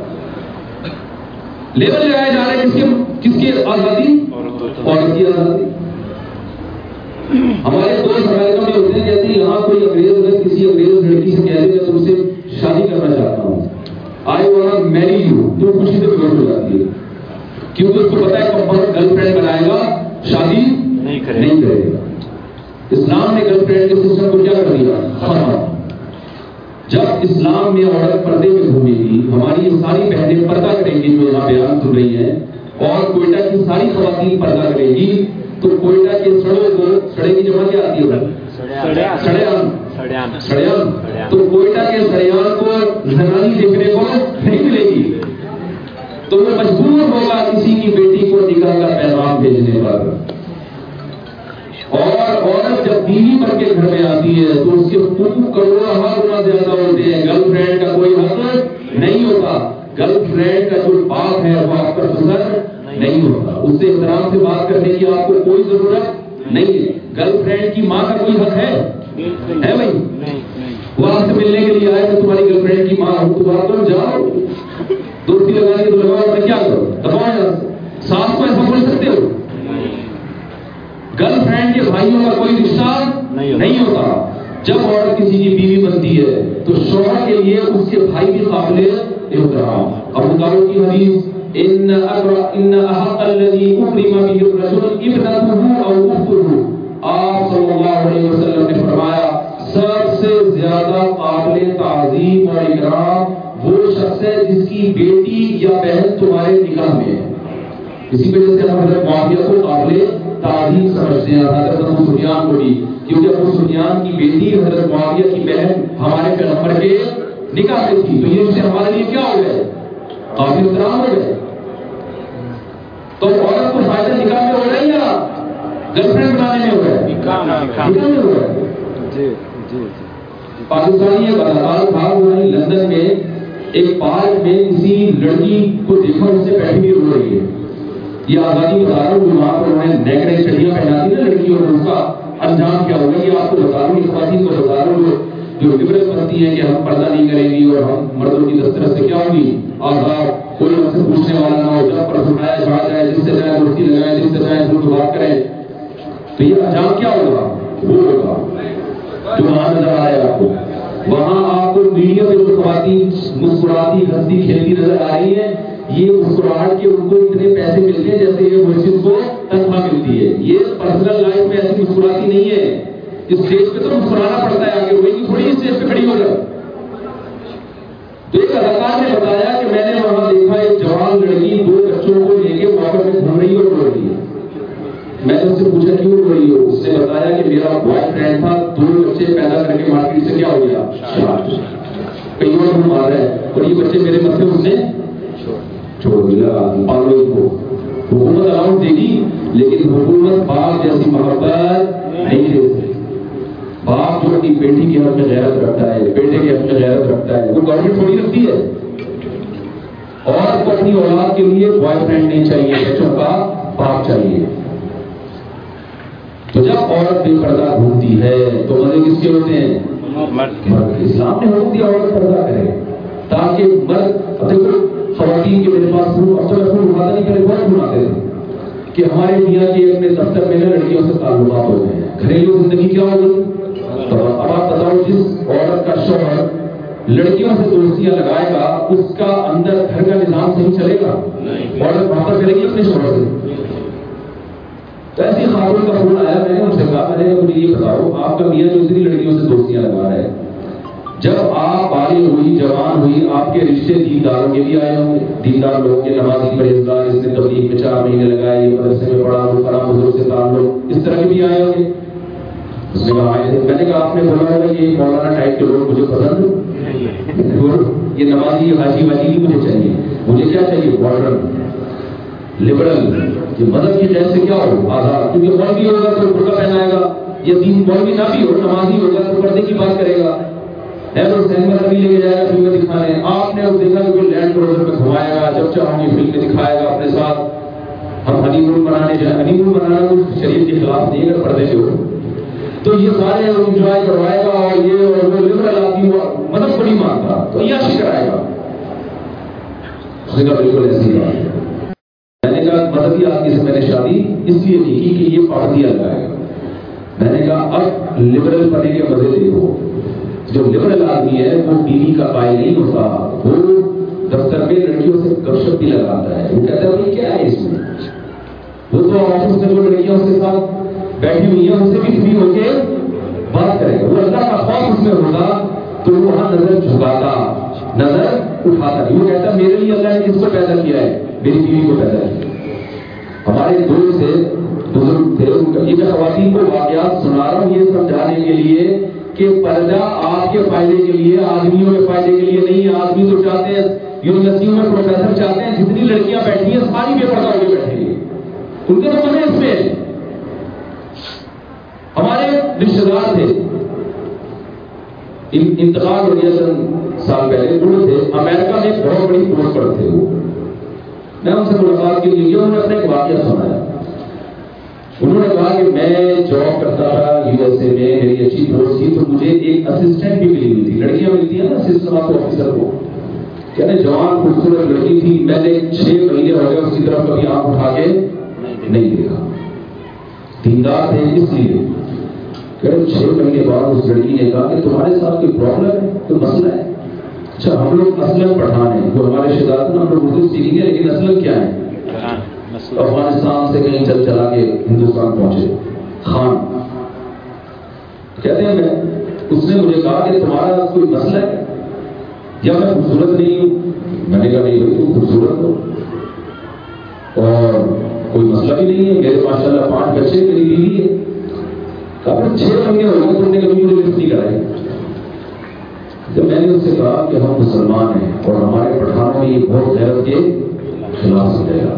لیبل لگائے جا رہے ہیں کس کے, کس کی آزادی, عورت کی آزادی. ہمارے دوست امریکہ میں ہوتے ہیں, کہتے ہیں یہاں کوئی انگریز اگر کسی انگریز لڑکی سے کہہ دے میں تم سے شادی کرنا چاہتا ہوں, I want to marry you, تو خوشی سے بے ہو جاتی ہے کیونکہ اس کو پتا ہے کہ گرل فرینڈ بنائے گا, شادی نہیں کرے گا. اسلام نے گرل فرینڈ کے سسٹم کو کیا کر دیا, ختم. جب اسلام میں عورت پردے میں گھومے گی, ہماری یہ ساری بہنیں پردہ کریں گی جو یہاں بیان سن رہی ہیں, اور کوئٹہ کی ساری خواتین پردہ کریں گی, تو کوئٹہ کے سڑوں کو, سڑے کی جمع کیا آتی ہے, سڑیان, سڑیان. تو کوئٹہ کے سڑیان کو زنانی دیکھنے کو نہیں ملے گی, تو وہ مجبور ہوگا کسی کی بیٹی کو نکاح کا پیغام بھیجنے پر. اور عورت جب بیوی بن کے گھر میں آتی ہے تو اس کے حقوق کروڑا گنا زیادہ ہوتے ہیں. گرل فرینڈ کا کوئی حق نہیں ہوتا. گرل فرینڈ کا جو باپ ہے وہ آپ پر گزر نہیں ہوتا, اس سے احترام سے بات کرنے کی آپ کو کوئی ضرورت نہیں ہے. گرل فرینڈ کی ماں کا کوئی حق ہے, ہے بھائی, وہ آپ سے ملنے کے لیے آئے تو تمہاری گرل فرینڈ کی ماں ہو تو بات کرو, جاؤ دوستی لگا کے تو لگاؤ, میں کیا کروں, دباؤ. ساس کو ایسا بول سکتے ہو. گرل فرینڈ کے بھائیوں کا کوئی رشتہ نہیں ہوتا. جب عورت کسی کی بیوی بنتی ہے تو شوہر کے لیے اس کے بھائی بھی قابل احترام. ابو داؤد کی حدیث, ان ان احق الذی اکرم به الرجل ابنته او اخته, آپ صلی اللہ علیہ وسلم نے فرمایا سب سے زیادہ قابل تعظیم اور اکرام وہ شخص ہے جس کی بیٹی یا بہن تمہارے نکاح میں ہے. اسی وجہ سے ہم حضرت معاویہ کو قابل تعظیم سمجھتے ہیں, حضرت ابو سفیان کو بھی, کیونکہ ابو سفیان کی بیٹی حضرت معاویہ کی بہن ہمارے پیغمبر کے نکاح میں تھی. تو یہ رشتے ہمارے لیے کیا ہو گئے, قابل احترام ہو گئے. تو عورت کو فائدہ نکاح میں ہو رہا ہے یا گرل فرینڈ بنانے میں ہو رہا ہے, نکاح میں ہو رہا ہے. جی جی پاکستانی ایک اداکار تھا, وہ لندن میں ایک پارک میں کسی لڑکی کو دیکھا, اس سے بیٹھی ہوئی رو رہی ہے. یہ آزادی بتا رہا ہوں, وہاں پر انہیں نیکڑے چڑیاں پہناتی نا لڑکیوں, اور اس کا انجام کیا ہوگا یہ آپ کو بتا رہا ہوں. خواتین کو بتا رہا ہوں جو لبرل بنتی ہیں کہ ہم پردہ نہیں کریں گی اور ہم مردوں کی دسترس سے کیا ہوگی, آزاد, کوئی ہم سے پوچھنے والا نہ ہو, جب پر سنایا جا جائے, جس سے جائے دوستی لگائے, جس سے جائے دل کو بات کریں. تو یہ انجام کیا ہوگا, وہ ہوگا جو وہاں نظر آ رہا ہے آپ کو. وہاں آپ کو میڈیا پہ جو خواتین مسکراتی ہنستی کھیلتی نظر آ رہی ہیں, یہ مسکراہٹ کے ان کو اتنے پیسے ملتے ہیں جیسے یہ مسجد کو تنخواہ ملتی ہے. یہ پرسنل لائف میں ایسی مسکراتی نہیں ہے, اس اسٹیج پہ تو مسکرانا پڑتا ہے، آگے روئی تھوڑی اسٹیج پہ کھڑی ہو جائے. تو ایک اداکار نے بتایا کہ میں نے وہاں دیکھا ایک جوان لڑکی دو بچوں کو لے کے واپس میں گھوم رہی اور رو رہی ہے. میں نے اس سے پوچھا کیوں رو رہی ہو؟ اس نے بتایا کہ میرا بوائے فرینڈ تھا، دو بچے پیدا کر کے مارکیٹ سے کیا ہو گیا، شارٹ، کئی اور مار رہا ہے، اور یہ بچے میرے متھے اس نے چھوڑ دیا. پالو کو حکومت الاؤنس دے گی، لیکن حکومت باپ جیسی محبت نہیں دے سکتی. باپ جو اپنی بیٹی کے حق میں غیرت رکھتا ہے، بیٹے کے حق میں غیرت رکھتا ہے، وہ گورنمنٹ تھوڑی رکھتی ہے. اور کو اپنی اولاد کے لیے بوائے فرینڈ نہیں چاہیے، بچوں کا باپ چاہیے. تو جب عورت بے پردہ گھومتی ہے تو مزے کس کے ہوتے ہیں؟ مرد. اسلام نے حکم دیا عورت پردہ کرے تاکہ مرد. اب دیکھو خواتین کے میرے پاس فون اب تو میں فون اٹھاتا نہیں، پہلے بہت فون آتے تھے کہ ہمارے میاں کے اپنے دفتر میں نا لڑکیوں سے تعلقات ہو گئے ہیں، گھریلو زندگی کیا ہو گئی. اب آپ بتاؤ جس عورت کا شوہر لڑکیوں سے دوستیاں لگائے گا اس کا اندر گھر کا نظام صحیح چلے گا؟ عورت محبت کرے گی اپنے شوہر سے. تو ایسی خاتون کا فون آیا، میں نے ان سے کہا، میں نے مجھے یہ بتاؤ آپ کا میاں جو اتنی لڑکیوں سے دوستیاں لگا رہا ہے، جب آپ بالغ ہوئی جوان ہوئی آپ کے رشتے دینداروں کے بھی آئے ہوں گے، دیندار لوگ کے نمازی پرہیزگار، اس نے تبلیغ میں چار مہینے لگائے، یہ مدرسے میں پڑھا، وہ پڑھا، بزرگ سے تعلق، اس طرح کے بھی آئے ہوں گے. اس نے کہا آئے تھے. میں نے کہا آپ نے بولا ہوگا یہ مولانا ٹائپ کے لوگ مجھے پسند نہیں، یہ نمازی حاجی واجی نہیں مجھے چاہیے. مجھے کیا چاہیے؟ ماڈرن، لبرل، یہ مذہب کی جیسے سے کیا ہو آزاد. کیونکہ مولوی ہوگا تو برقع پہنائے گا، یہ دین مولوی نہ بھی ہو نمازی ہوگا تو پردے کی بات کرے گا. اور سینما بھی لے کے جائے گا فلمیں دکھانے. آپ نے دیکھا کہ کوئی لینڈ کروزر میں گھمائے گا، جب چاہوں گی فلمیں دکھائے گا اپنے ساتھ. ہم ہنی مون بنانے جائیں، ہنی مون بنانا کچھ شریعت کے خلاف نہیں اگر پردے سے ہو تو یہ سارے انجوائے کروائے گا. اور یہ اور وہ لبرل آدمی مطلب کو نہیں مانتا تو یہ عاشق کرائے گا. اس نے کہا بالکل ایسی بات ہے. میں نے کہا مذہبی آدمی سے میں نے شادی اس لیے نہیں کی کہ یہ پابندیاں لگائے گا. میں نے کہا اب لبرل بنے کے مزے دیکھو. جو لبرل آدمی ہے وہ بیوی کا قائل نہیں ہوتا، وہ دفتر میں لڑکیوں سے گپ شپ بھی لگاتا ہے. وہ کہتا ہے بھائی کیا ہے اس میں؟ وہ تو آفس میں جو لڑکیوں کے ساتھ بیٹھی ہوئی ہیں ان سے بھی فری ہو کے بات کرے گا. وہ اللہ کا خوف اس میں ہوگا تو وہ وہاں نظر جھکاتا، نظر اٹھاتا نہیں. وہ کہتا میرے لیے اللہ نے کس کو پیدا کیا ہے؟ میری بیوی کو پیدا کیا. ہمارے دوست سے بزرگ تھے، یہ میں خواتین کو واقعات سنا رہا ہوں یہ سمجھانے کے لیے کہ پردہ آپ کے فائدے کے لیے، آدمیوں کے فائدے کے لیے نہیں. آدمی تو چاہتے ہیں، یونیورسٹیوں میں پروفیسر چاہتے ہیں جتنی لڑکیاں بیٹھی ہیں ساری بے پردہ ہو کے بیٹھیں گے. ان کے تو مزے اس میں. ہمارے رشتے دار تھے، انتقال ہو گیا چند سال پہلے، بوڑھے تھے، امریکہ میں ایک بہت بڑی پوسٹ پر تھے. وہ میں ان سے ملاقات کے لیے انہوں نے اپنا ایک واقعہ سنایا. انہوں نے کہا کہ میں جاب کرتا تھا یو ایس اے میں، میری اچھی پوسٹ تھی، تو مجھے ایک اسسٹنٹ بھی ملی ہوئی تھی. لڑکیاں ملتی ہیں نا اسسٹنٹ آفیسر کو، کہتے جوان خوبصورت لڑکی تھی. میں نے چھ مہینے ہو گئے اس کی طرف کبھی آنکھ اٹھا کے نہیں دیکھا. دیندار تھے اس لیے. چھ مہینے بعد اس لڑکی نے کہا کہ تمہارے ساتھ کوئی پرابلم ہے، کوئی مسئلہ ہے؟ اچھا ہم لوگ اسلم پٹھان ہیں، وہ ہمارے رشتے دار ہم لوگ اردو سیکھیں گے، لیکن اسلم کیا ہے؟ افغانستان سے کہیں چل چلا کے ہندوستان پہنچے. خان کہتے ہیں میں اس نے مجھے کہا کہ تمہارا کوئی مسئلہ ہے یا میں خوبصورت نہیں ہوں؟ میں نے کہا نہیں بھائی تم خوبصورت ہو اور کوئی مسئلہ بھی نہیں ہے، میرے ماشاء اللہ پانچ بچے، میری بیوی ہے. کہا چھ مہینے ہو گئے تم نے کبھی مجھے لفٹ نہیں کرائی. جب میں نے اس سے کہا کہ ہم مسلمان ہیں اور ہمارے پٹھانوں میں یہ بہت غیرت کے خلاف ہو جائے گا،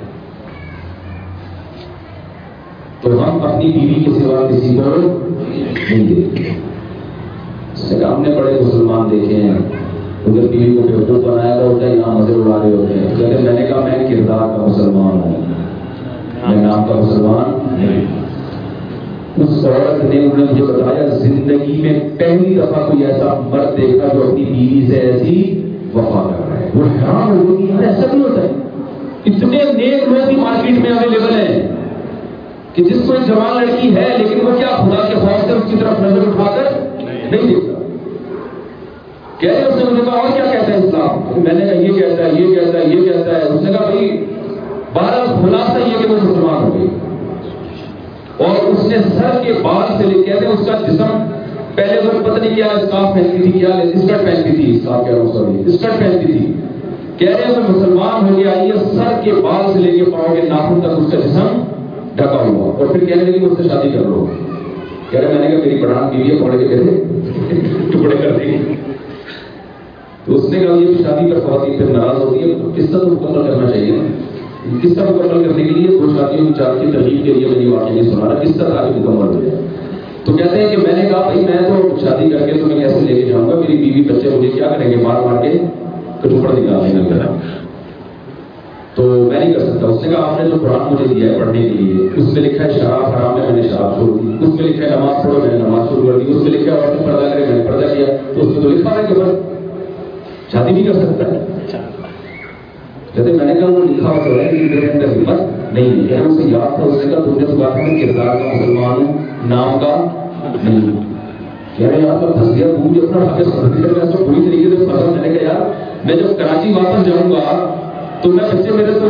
تو ہم اپنی بیوی کے سوا کسی کو نہیں دیکھتے. اس نے کہا ہم نے بڑے مسلمان دیکھے ہیں ادھر بیوی کو بیوقوف بنایا گیا ہوتا ہے، یہاں مزے اڑا رہے ہوتے ہیں. لیکن میں نے کہا میں کردار کا مسلمان ہوں، میں نام کا مسلمان نہیں. اس عورت نے انہوں نے مجھے بتایا زندگی میں پہلی دفعہ کوئی ایسا مرد دیکھا جو اپنی بیوی سے ایسی وفا کر رہا ہے. وہ حیران ہو گئی یار ایسا بھی ہوتا ہے. اتنے نیک لوگ بھی مارکیٹ میں اویلیبل ہیں کہ جس کو ایک جوان لڑکی ہے لیکن وہ کیا خدا کے خوف سے اس کی طرف نظر اٹھا کر نہیں دیکھتا. کہہ رہے اس نے مجھے کہا اور کیا کہتا ہے اسلام؟ میں نے کہا یہ کہتا ہے یہ کہتا ہے یہ کہتا ہے. اس نے کہا بھائی بہرحال خلاصہ یہ کہ وہ مسلمان ہو گئی. اور اس نے سر کے بال سے لے کہتے ہیں اس کا جسم پہلے وہ پتہ نہیں کیا اسکارف پہنتی تھی کیا اسکرٹ پہنتی تھی اسکارف کہہ رہا ہوں سوری اسکرٹ پہنتی تھی کہہ رہے ہیں وہ مسلمان ہو گیا یہ سر کے بال سے لے کے پاؤں کے ناخن تک اس کا جسم ڈھکا ہوا اور پھر کہنے لگی مجھ سے شادی کر لو کہہ رہے میں نے کہا میری بڑھان بیوی ہے پڑھ کے کہتے ٹکڑے کر دیں گے تو اس نے کہا یہ شادی پر خواتین پھر ناراض ہوتی ہے قصہ تو مکمل کرنا چاہیے قصہ مکمل کرنے کے لیے دو شادیوں کی چار کی ترغیب کے لیے میں یہ واقعہ نہیں سنا رہا قصہ تاکہ مکمل ہو جائے تو کہتے ہیں کہ میں نے کہا بھائی میں تو شادی کر کے تو میں کیسے لے کے جاؤں گا میری بیوی بچے مجھے کیا کریں گے مار مار کے کٹوپڑ نکال دیں گے تو میں نہیں کر سکتا اس نے کہا آپ نے جو قرآن مجھے دیا ہے پڑھنے کے لیے اس میں لکھا ہے شراب حرام ہے میں نے شراب چھوڑ دی اس میں لکھا ہے نماز پڑھو میں نے نماز شروع کر دی اس میں لکھا ہے عورتیں پردہ کرے میں نے پردہ کیا تو اس میں تو لکھا ہے کہ بس شادی بھی کر سکتا ہے کہتے میں نے کہا وہ لکھا ہوا تو ہے لیکن میرے اندر ہمت نہیں ہے اسے یاد تھا اس نے کہا تم نے تو کہا تھا میں کردار کا مسلمان ہوں نام کا نہیں کہہ رہے یار پھنس گیا مجھے اپنا حق سمجھ کر پوری طریقے سے پھنسا میں نے کہا یار میں جب کراچی واپس جاؤں گا تو میں بچے میرے تو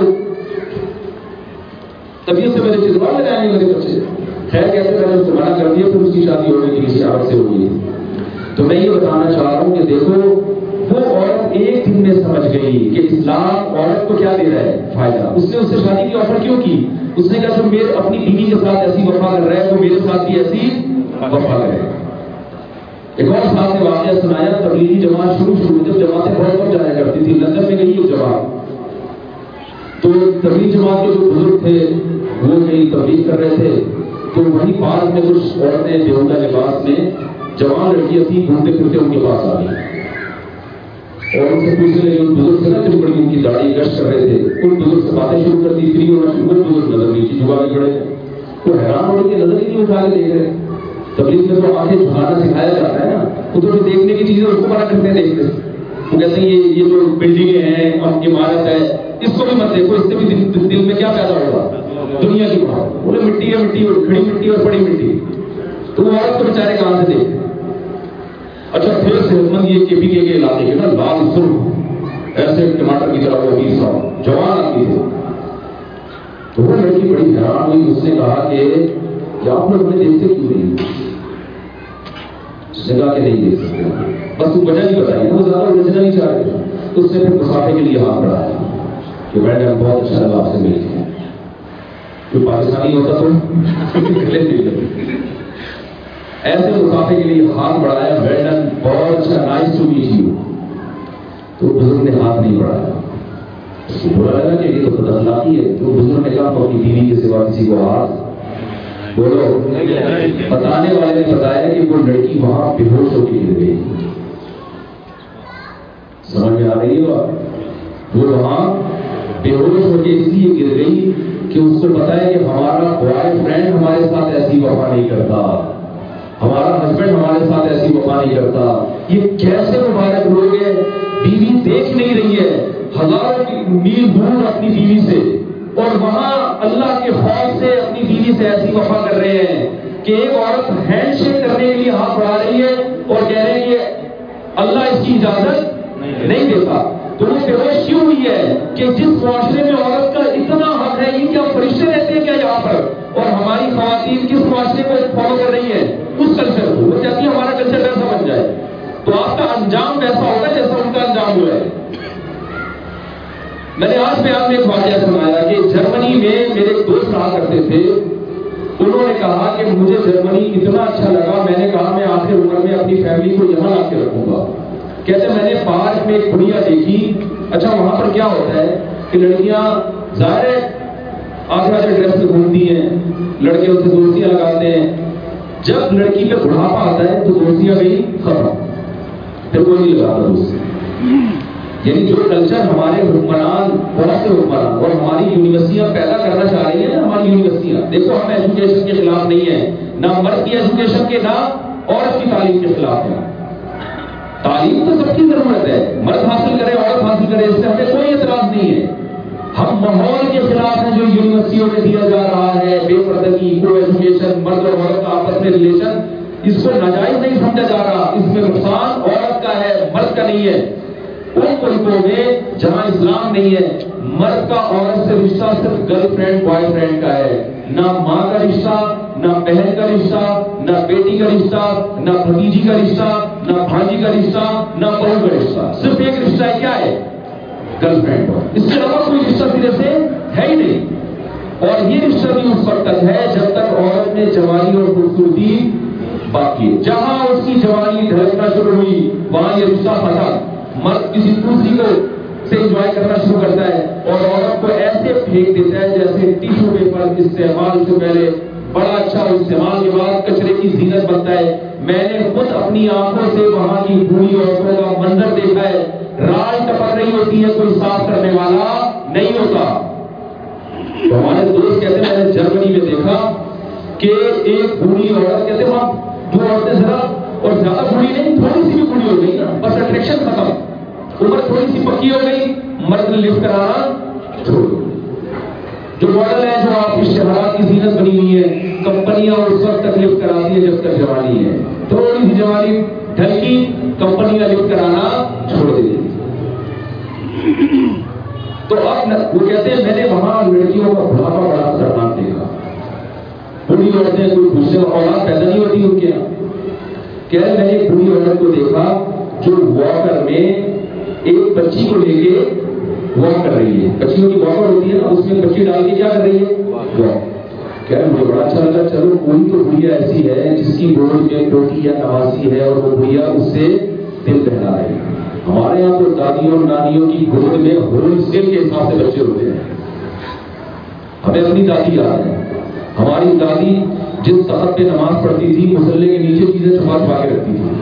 طبیعت سے میرے چزوار لگائیں گے میرے بچے خیر کہتے میں نے اس کو منع کر دیا پھر اس کی شادی ہونے کی کسی عورت سے ہوگی تو میں یہ بتانا چاہ رہا ہوں کہ دیکھو وہ عورت ایک دن میں سمجھ گئی کہ اسلام عورت کو کیا دے رہا ہے فائدہ اس نے اس سے شادی کی آفر کیوں کی اس نے کہا جو میرے اپنی بیوی کے ساتھ ایسی وفا کر رہا ہے وہ میرے ساتھ بھی ایسی وفا کرے ایک اور صاحب نے واقعہ سنایا تبلیغی جماعت شروع شروع جب جماعتیں بہت کم جایا کرتی تھی لندن میں گئی ایک جماعت تو تبلیغ جماعت کے جو بزرگ تھے وہ کہیں تبلیغ کر رہے تھے تو وہیں پارک میں کچھ عورتیں بیہودہ لباس میں جوان لڑکیاں تھیں گھومتے پھرتے ان کے پاس آ گئی اور ان سے پوچھنے لگے ان بزرگ سے نا جو بڑی ان کی داڑھی گشت کر رہے تھے ان بزرگ سے باتیں شروع کر دی فری ہونا شروع کر بزرگ نظر نیچے جھکا کے کھڑے وہ حیران ہو کے نظر ہی نہیں اٹھا کے دیکھ رہے تبلیغ میں تو آنکھیں جھکانا سکھایا جاتا ہے نا وہ تو دیکھنے کی چیزیں اس کو منع کرتے ہیں دیکھتے وہ کہتے ہیں یہ یہ جو بلڈنگیں ہیں اور عمارت ہے اس کو بھی مت دیکھو اس سے بھی دل, دل میں کیا پیدا ہوگا دنیا کی بات بولے مٹی ہے مٹی اور کھڑی مٹی اور بڑی مٹی تو وہ عورت کو بیچارے کہاں سے دیکھتے اچھا پھر صحت مند یہ کے پی کے کے علاقے کے نا لال سرخ ایسے ٹماٹر کی طرح وہ بیس سال جوان آدمی تھے تو وہ لڑکی بڑی حیران ہوئی اس نے کہا کہ آپ لوگ ہمیں دیکھتے کیوں نہیں اس نے کہا کہ نہیں دیکھ سکتے بس وہ وجہ نہیں بتائی وہ زیادہ الجھنا نہیں چاہ رہے تھے اس نے پھر مسافے کے لیے ہاتھ بڑھایا کہ میڈم بہت اچھا لگا آپ سے مل کے کوئی پاکستانی ہوتا تو ایسے مسافے کے لیے ہاتھ بڑھایا میڈم بہت اچھا نائس ٹو میٹ یو تو بزرگ نے ہاتھ نہیں بڑھایا اس کو برا لگا کہ یہ تو بد اخلاقی ہے تو بزرگ نے کہا اپنی بیوی کے سوا کسی کو ہاتھ بولو بتانے والے نے بتایا کہ وہ لڑکی وہاں بے ہوش ہو کے گر گئی سمجھ میں آ رہی ہے وہ وہاں بے ہوش ہو کے اس لیے گر گئی کہ اس کو پتا ہے کہ ہمارا بوائے فرینڈ ہمارے ساتھ ایسی وفا نہیں کرتا ہمارا ہسبینڈ ہمارے ساتھ ایسی وفا نہیں کرتا یہ کیسے مبارک لوگ ہیں بیوی دیکھ نہیں رہی ہے ہزاروں میل دور اپنی بیوی سے اور وہاں اللہ کے خوف سے اپنی بیوی سے ایسی وفا کر رہے ہیں کہ ایک عورت ہینڈ شیک کرنے کے لیے ہاتھ بڑھا رہی ہے اور کہہ رہے ہیں کہ اللہ اس کی اجازت نہیں دیتا تو وہ بے ہوش کیوں ہوئی ہے کہ جس معاشرے میں عورت کا اتنا حق ہے یہ کیا فرشتے رہتے ہیں کیا یہاں پر اور ہماری خواتین کس معاشرے کو فالو کر رہی ہیں اس کلچر کو وہ چاہتی ہے ہمارا کلچر ویسا بن جائے تو آپ کا انجام ویسا ہوگا جیسا ان کا انجام ہوا ہے. میں نے آج بیان میں ایک واقعہ سنایا کہ جرمنی میں میرے ایک دوست رہا کرتے تھے انہوں نے کہا کہ مجھے جرمنی اتنا اچھا لگا میں نے کہا میں آخر عمر میں اپنی فیملی کو یہاں لا کے رکھوں گا. کہتے میں نے پارک میں ایک گڑیا دیکھی اچھا وہاں پر کیا ہوتا ہے کہ لڑکیاں ظاہر ہے آخر آخر ڈریس میں گھومتی ہیں لڑکے ان سے دوستیاں لگاتے ہیں جب لڑکی پہ بڑھاپا آتا ہے تو دوستیاں بھی ختم پھر کوئی نہیں لگاتا دوست. یعنی جو کلچر ہمارے حکمران بہت سے حکمران اور ہماری یونیورسٹیاں پیدا کرنا چاہ رہی ہیں ہماری یونیورسٹیاں دیکھو ہم ایجوکیشن کے خلاف نہیں ہیں نہ مرد کی ایجوکیشن کے نہ عورت کی تعلیم کے خلاف ہیں. تعلیم تو سب کی ضرورت ہے مرد حاصل کرے عورت حاصل کرے اس سے ہمیں کوئی اعتراض نہیں ہے. ہم ماحول کے خلاف ہیں جو یونیورسٹیوں میں دیا جا رہا ہے بے پردگی کو ایجوکیشن مرد اور عورت کا آپس میں ریلیشن اس کو ناجائز نہیں سمجھا جا رہا اس میں نقصان عورت کا ہے مرد کا نہیں ہے. ان ملکوں میں جہاں اسلام نہیں ہے مرد کا عورت سے رشتہ صرف گرل فرینڈ بوائے فرینڈ کا ہے نہ ماں کا رشتہ نہ بہن کا رشتہ، نہ بیٹی کا رشتہ، نہ بھتیجی کا رشتہ، نہ بھانجی کا رشتہ، نہ بہو کا رشتہ. صرف ایک رشتہ ہے، کیا ہے؟ Girl friend. اس کے علاوہ کوئی رشتہ سرے سے ہے ہی نہیں. اور یہ رشتہ بھی اس وقت تک ہے جب تک عورت میں جوانی اور خوبصورتی باقی ہے. جہاں اس کی جوانی ڈھلکنا شروع ہوئی وہاں یہ رشتہ پھٹا. مرد کسی دوسری کو سے انجوائے کرنا شروع کرتا ہے اور عورت کو ایسے پھینک دیتا ہے جیسے ٹیشو پیپر استعمال سے پہلے بڑا اچھا اور استعمال کے بعد کچرے کی زینت بنتا ہے. میں نے خود اپنی آنکھوں سے وہاں کی بوڑھی عورتوں کا منظر دیکھا ہے. رال ٹپک رہی ہوتی ہے، کوئی صاف کرنے والا نہیں ہوتا. تو ہمارے دوست کہتے ہیں میں نے جرمنی میں دیکھا کہ ایک بوڑھی عورت، کہتے ہیں وہاں دو عورتیں ذرا اور زیادہ بوڑھی نہیں، تھوڑی سی بھی بوڑھی ہو گئی نا، بس اٹریکشن ختم، عمر تھوڑی سی پکی ہو گئی، مرد نے لفٹ کرانا چھوڑ دو. جو ماڈل ہے جو آپ اشتہارات کی زینت بنی ہوئی ہے، کمپنیاں اس وقت تک لفٹ کراتی ہیں جب تک جوانی ہے. تھوڑی سی جوانی ڈھلکی، کمپنیاں لفٹ کرانا چھوڑ دیتی. تو اب وہ کہتے ہیں میں نے وہاں لڑکیوں کا بڑھاپا بڑا خطرناک دیکھا. بڑی عورتیں کوئی دوسرے اولاد پیدا نہیں ہوتی ان کے یہاں. کہہ رہے میں نے ایک بڑی عورت کو دیکھا جو واکر میں ایک بچی کو لے کے واک کر رہی ہے. بچیوں کی واکر ہوتی ہے نا، اس میں بچی ڈال کے کیا کر رہی ہے؟ واک. کہہ رہے مجھے بڑا اچھا لگا. چلو کوئی تو بڑھیا ایسی ہے جس کی گود میں پوتی یا نواسی ہے اور وہ بڑھیا اس سے دل بہلا رہے. ہمارے یہاں تو دادیوں اور نانیوں کی گود میں ہول سیل کے حساب سے بچے ہوتے ہیں. ہمیں اپنی دادی یاد ہے. ہماری دادی جس تخت پہ نماز پڑھتی تھی مصلے کے نیچے چیزیں چھپا چھپا کے رکھتی تھی.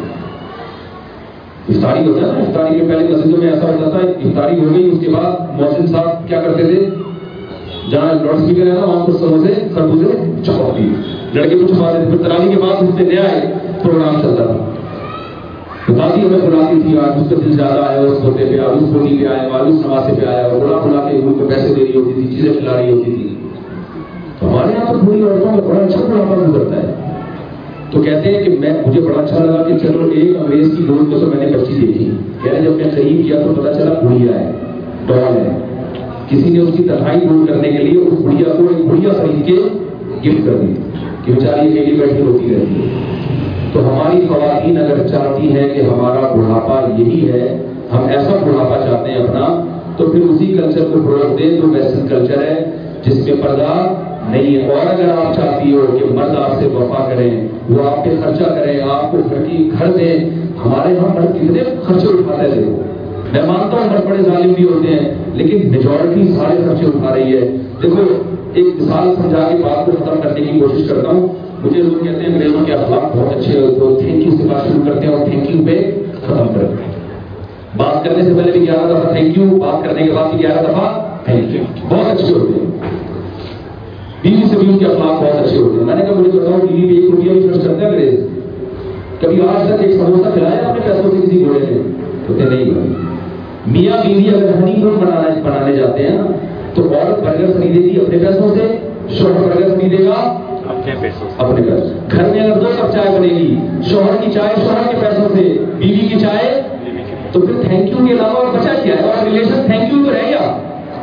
افطاری ہوتا ہے نا، افطاری کے پہلے مسجدوں میں ایسا ہوتا تھا افطاری ہو گئی اس کے بعد مؤذن صاحب کیا کرتے تھے، جہاں لاؤڈ اسپیکر ہے نا وہاں پر سموسے خربوزے چھپاتی، لڑکے کو چھپا دیتے. پھر تراویح کے بعد اس میں نیا پروگرام چلتا تھا. دادی ہمیں بلاتی تھی، آج اس کا دل زیادہ آیا اس ہوتے پہ، آج اس ہوتی پہ آیا، آج اس نمازے پہ آیا، اور بلا بلا کے ان کو پیسے دے رہی ہوتی تھی، چیزیں کھلا رہی ہوتی تھی. ہمارے یہاں پر بوڑھی عورتوں کا بڑا اچھا بڑھاپا گزرتا ہے. تو کہتے ہیں کہ میں مجھے بڑا اچھا لگا کہ چلو ایک انگریز کی گود میں تو میں نے بچی دیکھی. کہہ رہے جب میں قریب کیا تو پتا چلا بڑھیا ہے، ڈال ہے. کسی نے اس کی تنہائی دور کرنے کے لیے اس بڑھیا کو ایک بڑھیا خرید کے گفٹ کر دی کہ بیچاری اکیلی بیٹھی ہوتی رہتی ہے. تو ہماری خواتین اگر چاہتی ہیں کہ ہمارا بڑھاپا یہی ہے، ہم ایسا بڑھاپا چاہتے ہیں اپنا، تو پھر اسی کلچر کو فروغ دیں جو ویسٹرن کلچر ہے جس میں پردہ نہیں ہے. اور اگر آپ چاہتی ہو کہ مرد آپ سے وفا کریں، وہ آپ پہ خرچہ کریں، آپ کو گھر کی گھر دیں. ہمارے یہاں مرد کتنے خرچے اٹھاتے تھے. میں مانتا ہوں مرد بڑے ظالم بھی ہوتے ہیں لیکن میجورٹی سارے خرچے اٹھا رہی ہے. دیکھو ایک مثال سمجھا کے بات کو ختم کرنے کی کوشش کرتا ہوں. مجھے لوگ کہتے ہیں انگریزوں کے اخلاق بہت اچھے ہوتے، تو تھینک یو سے بات شروع کرتے ہیں اور تھینک یو پہ ختم کرتے ہیں. بات کرنے سے پہلے بھی گیارہ دفعہ تھینک یو، بات کرنے کے بعد بھی گیارہ دفعہ تھینک یو. بہت اچھے ہوتے ہیں. بیوی سے بھی ان کے اخلاق بہت اچھے ہوتے ہیں. میں نے کہا مجھے بتاؤ بیوی پہ ایک روپیہ بھی خرچ کرتے ہیں انگریز؟ کبھی آج تک ایک سموسہ کھلایا اپنے پیسوں سے کسی گھوڑے نے؟ ہوتے نہیں بھائی. میاں بیوی اگر ہنی مون بنانے بنانے جاتے ہیں نا تو عورت برگر خریدے گی اپنے پیسوں سے، شوہر برگر خریدے گا اپنے پیسوں سے. اپنے پیسوں. گھر میں اگر دو کپ چائے بنے گی، شوہر کی چائے شوہر کے پیسوں سے، بیوی کی چائے، تو پھر تھینک یو کے علاوہ اور بچا کیا ہے؟ اور ریلیشن تھینک یو تو رہ گیا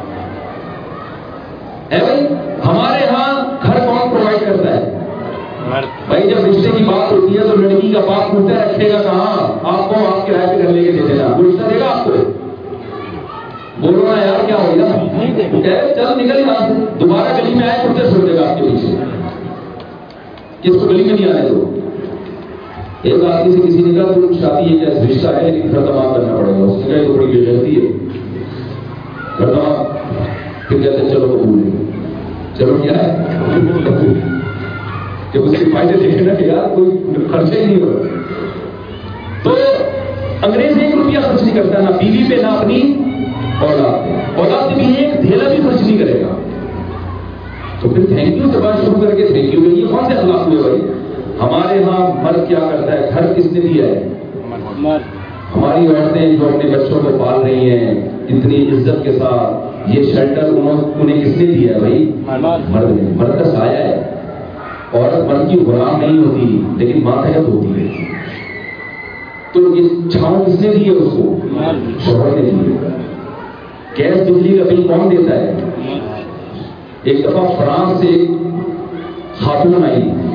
ہے بھائی. ہمارے ہاں گھر کون پرووائڈ کرتا ہے؟ بھائی جب رشتے کی بات ہوتی ہے تو لڑکی کا باپ پوچھتا ہے رکھے گا کہاں آپ کو، آپ کرایہ پہ گھر لے کے دے دینا، وہ رشتہ دے گا آپ کو؟ بولو نا یار کیا ہوگا؟ چل نکل یہاں سے، دوبارہ گلی میں آئے کتے چھوڑ دے گا آپ کے پیچھے. کس کو گلی میں نہیں آنے دو. ایک آدمی سے کسی نے کہا تم شادی ایک ایسا رشتہ ہے لیکن گھر تمام کرنا پڑے گا. اس نے کہا تو بڑی بے غیرتی ہے، گھر تمام. پھر کہتے ہیں چلو قبول ہے. چلو کیا ہے جب اس کے فائدے دیکھے نا کہ یار کوئی خرچہ ہی نہیں ہو رہا. تو انگریز ایک روپیہ خرچ نہیں کرتا، نہ بیوی پہ نہ اپنی اولاد پہ. اولاد بھی ایک دھیلا بھی خرچ نہیں کرے گا. تو پھر تھینک یو سے بات شروع کر کے تھینک یو. یہ کون سے اخلاق ہوئے بھائی؟ ہمارے ہاں مرد کیا کرتا ہے؟ گھر کس نے دیا ہے؟ ہماری عورتیں جو اپنے بچوں کو پال رہی ہیں اتنی عزت کے ساتھ، یہ شیلٹر انہیں کس نے دیا ہے بھائی؟ مرد نے. مرد کا سایہ ہے. عورت مرد کی غلام نہیں ہوتی لیکن ماتحت ہوتی ہے. تو یہ چھاؤں کس نے دی ہے اس کو؟ شوہر نے دی ہے. گیس بجلی کا بل کون دیتا ہے؟ ایک دفعہ فرانس سے ایک خاتون آئی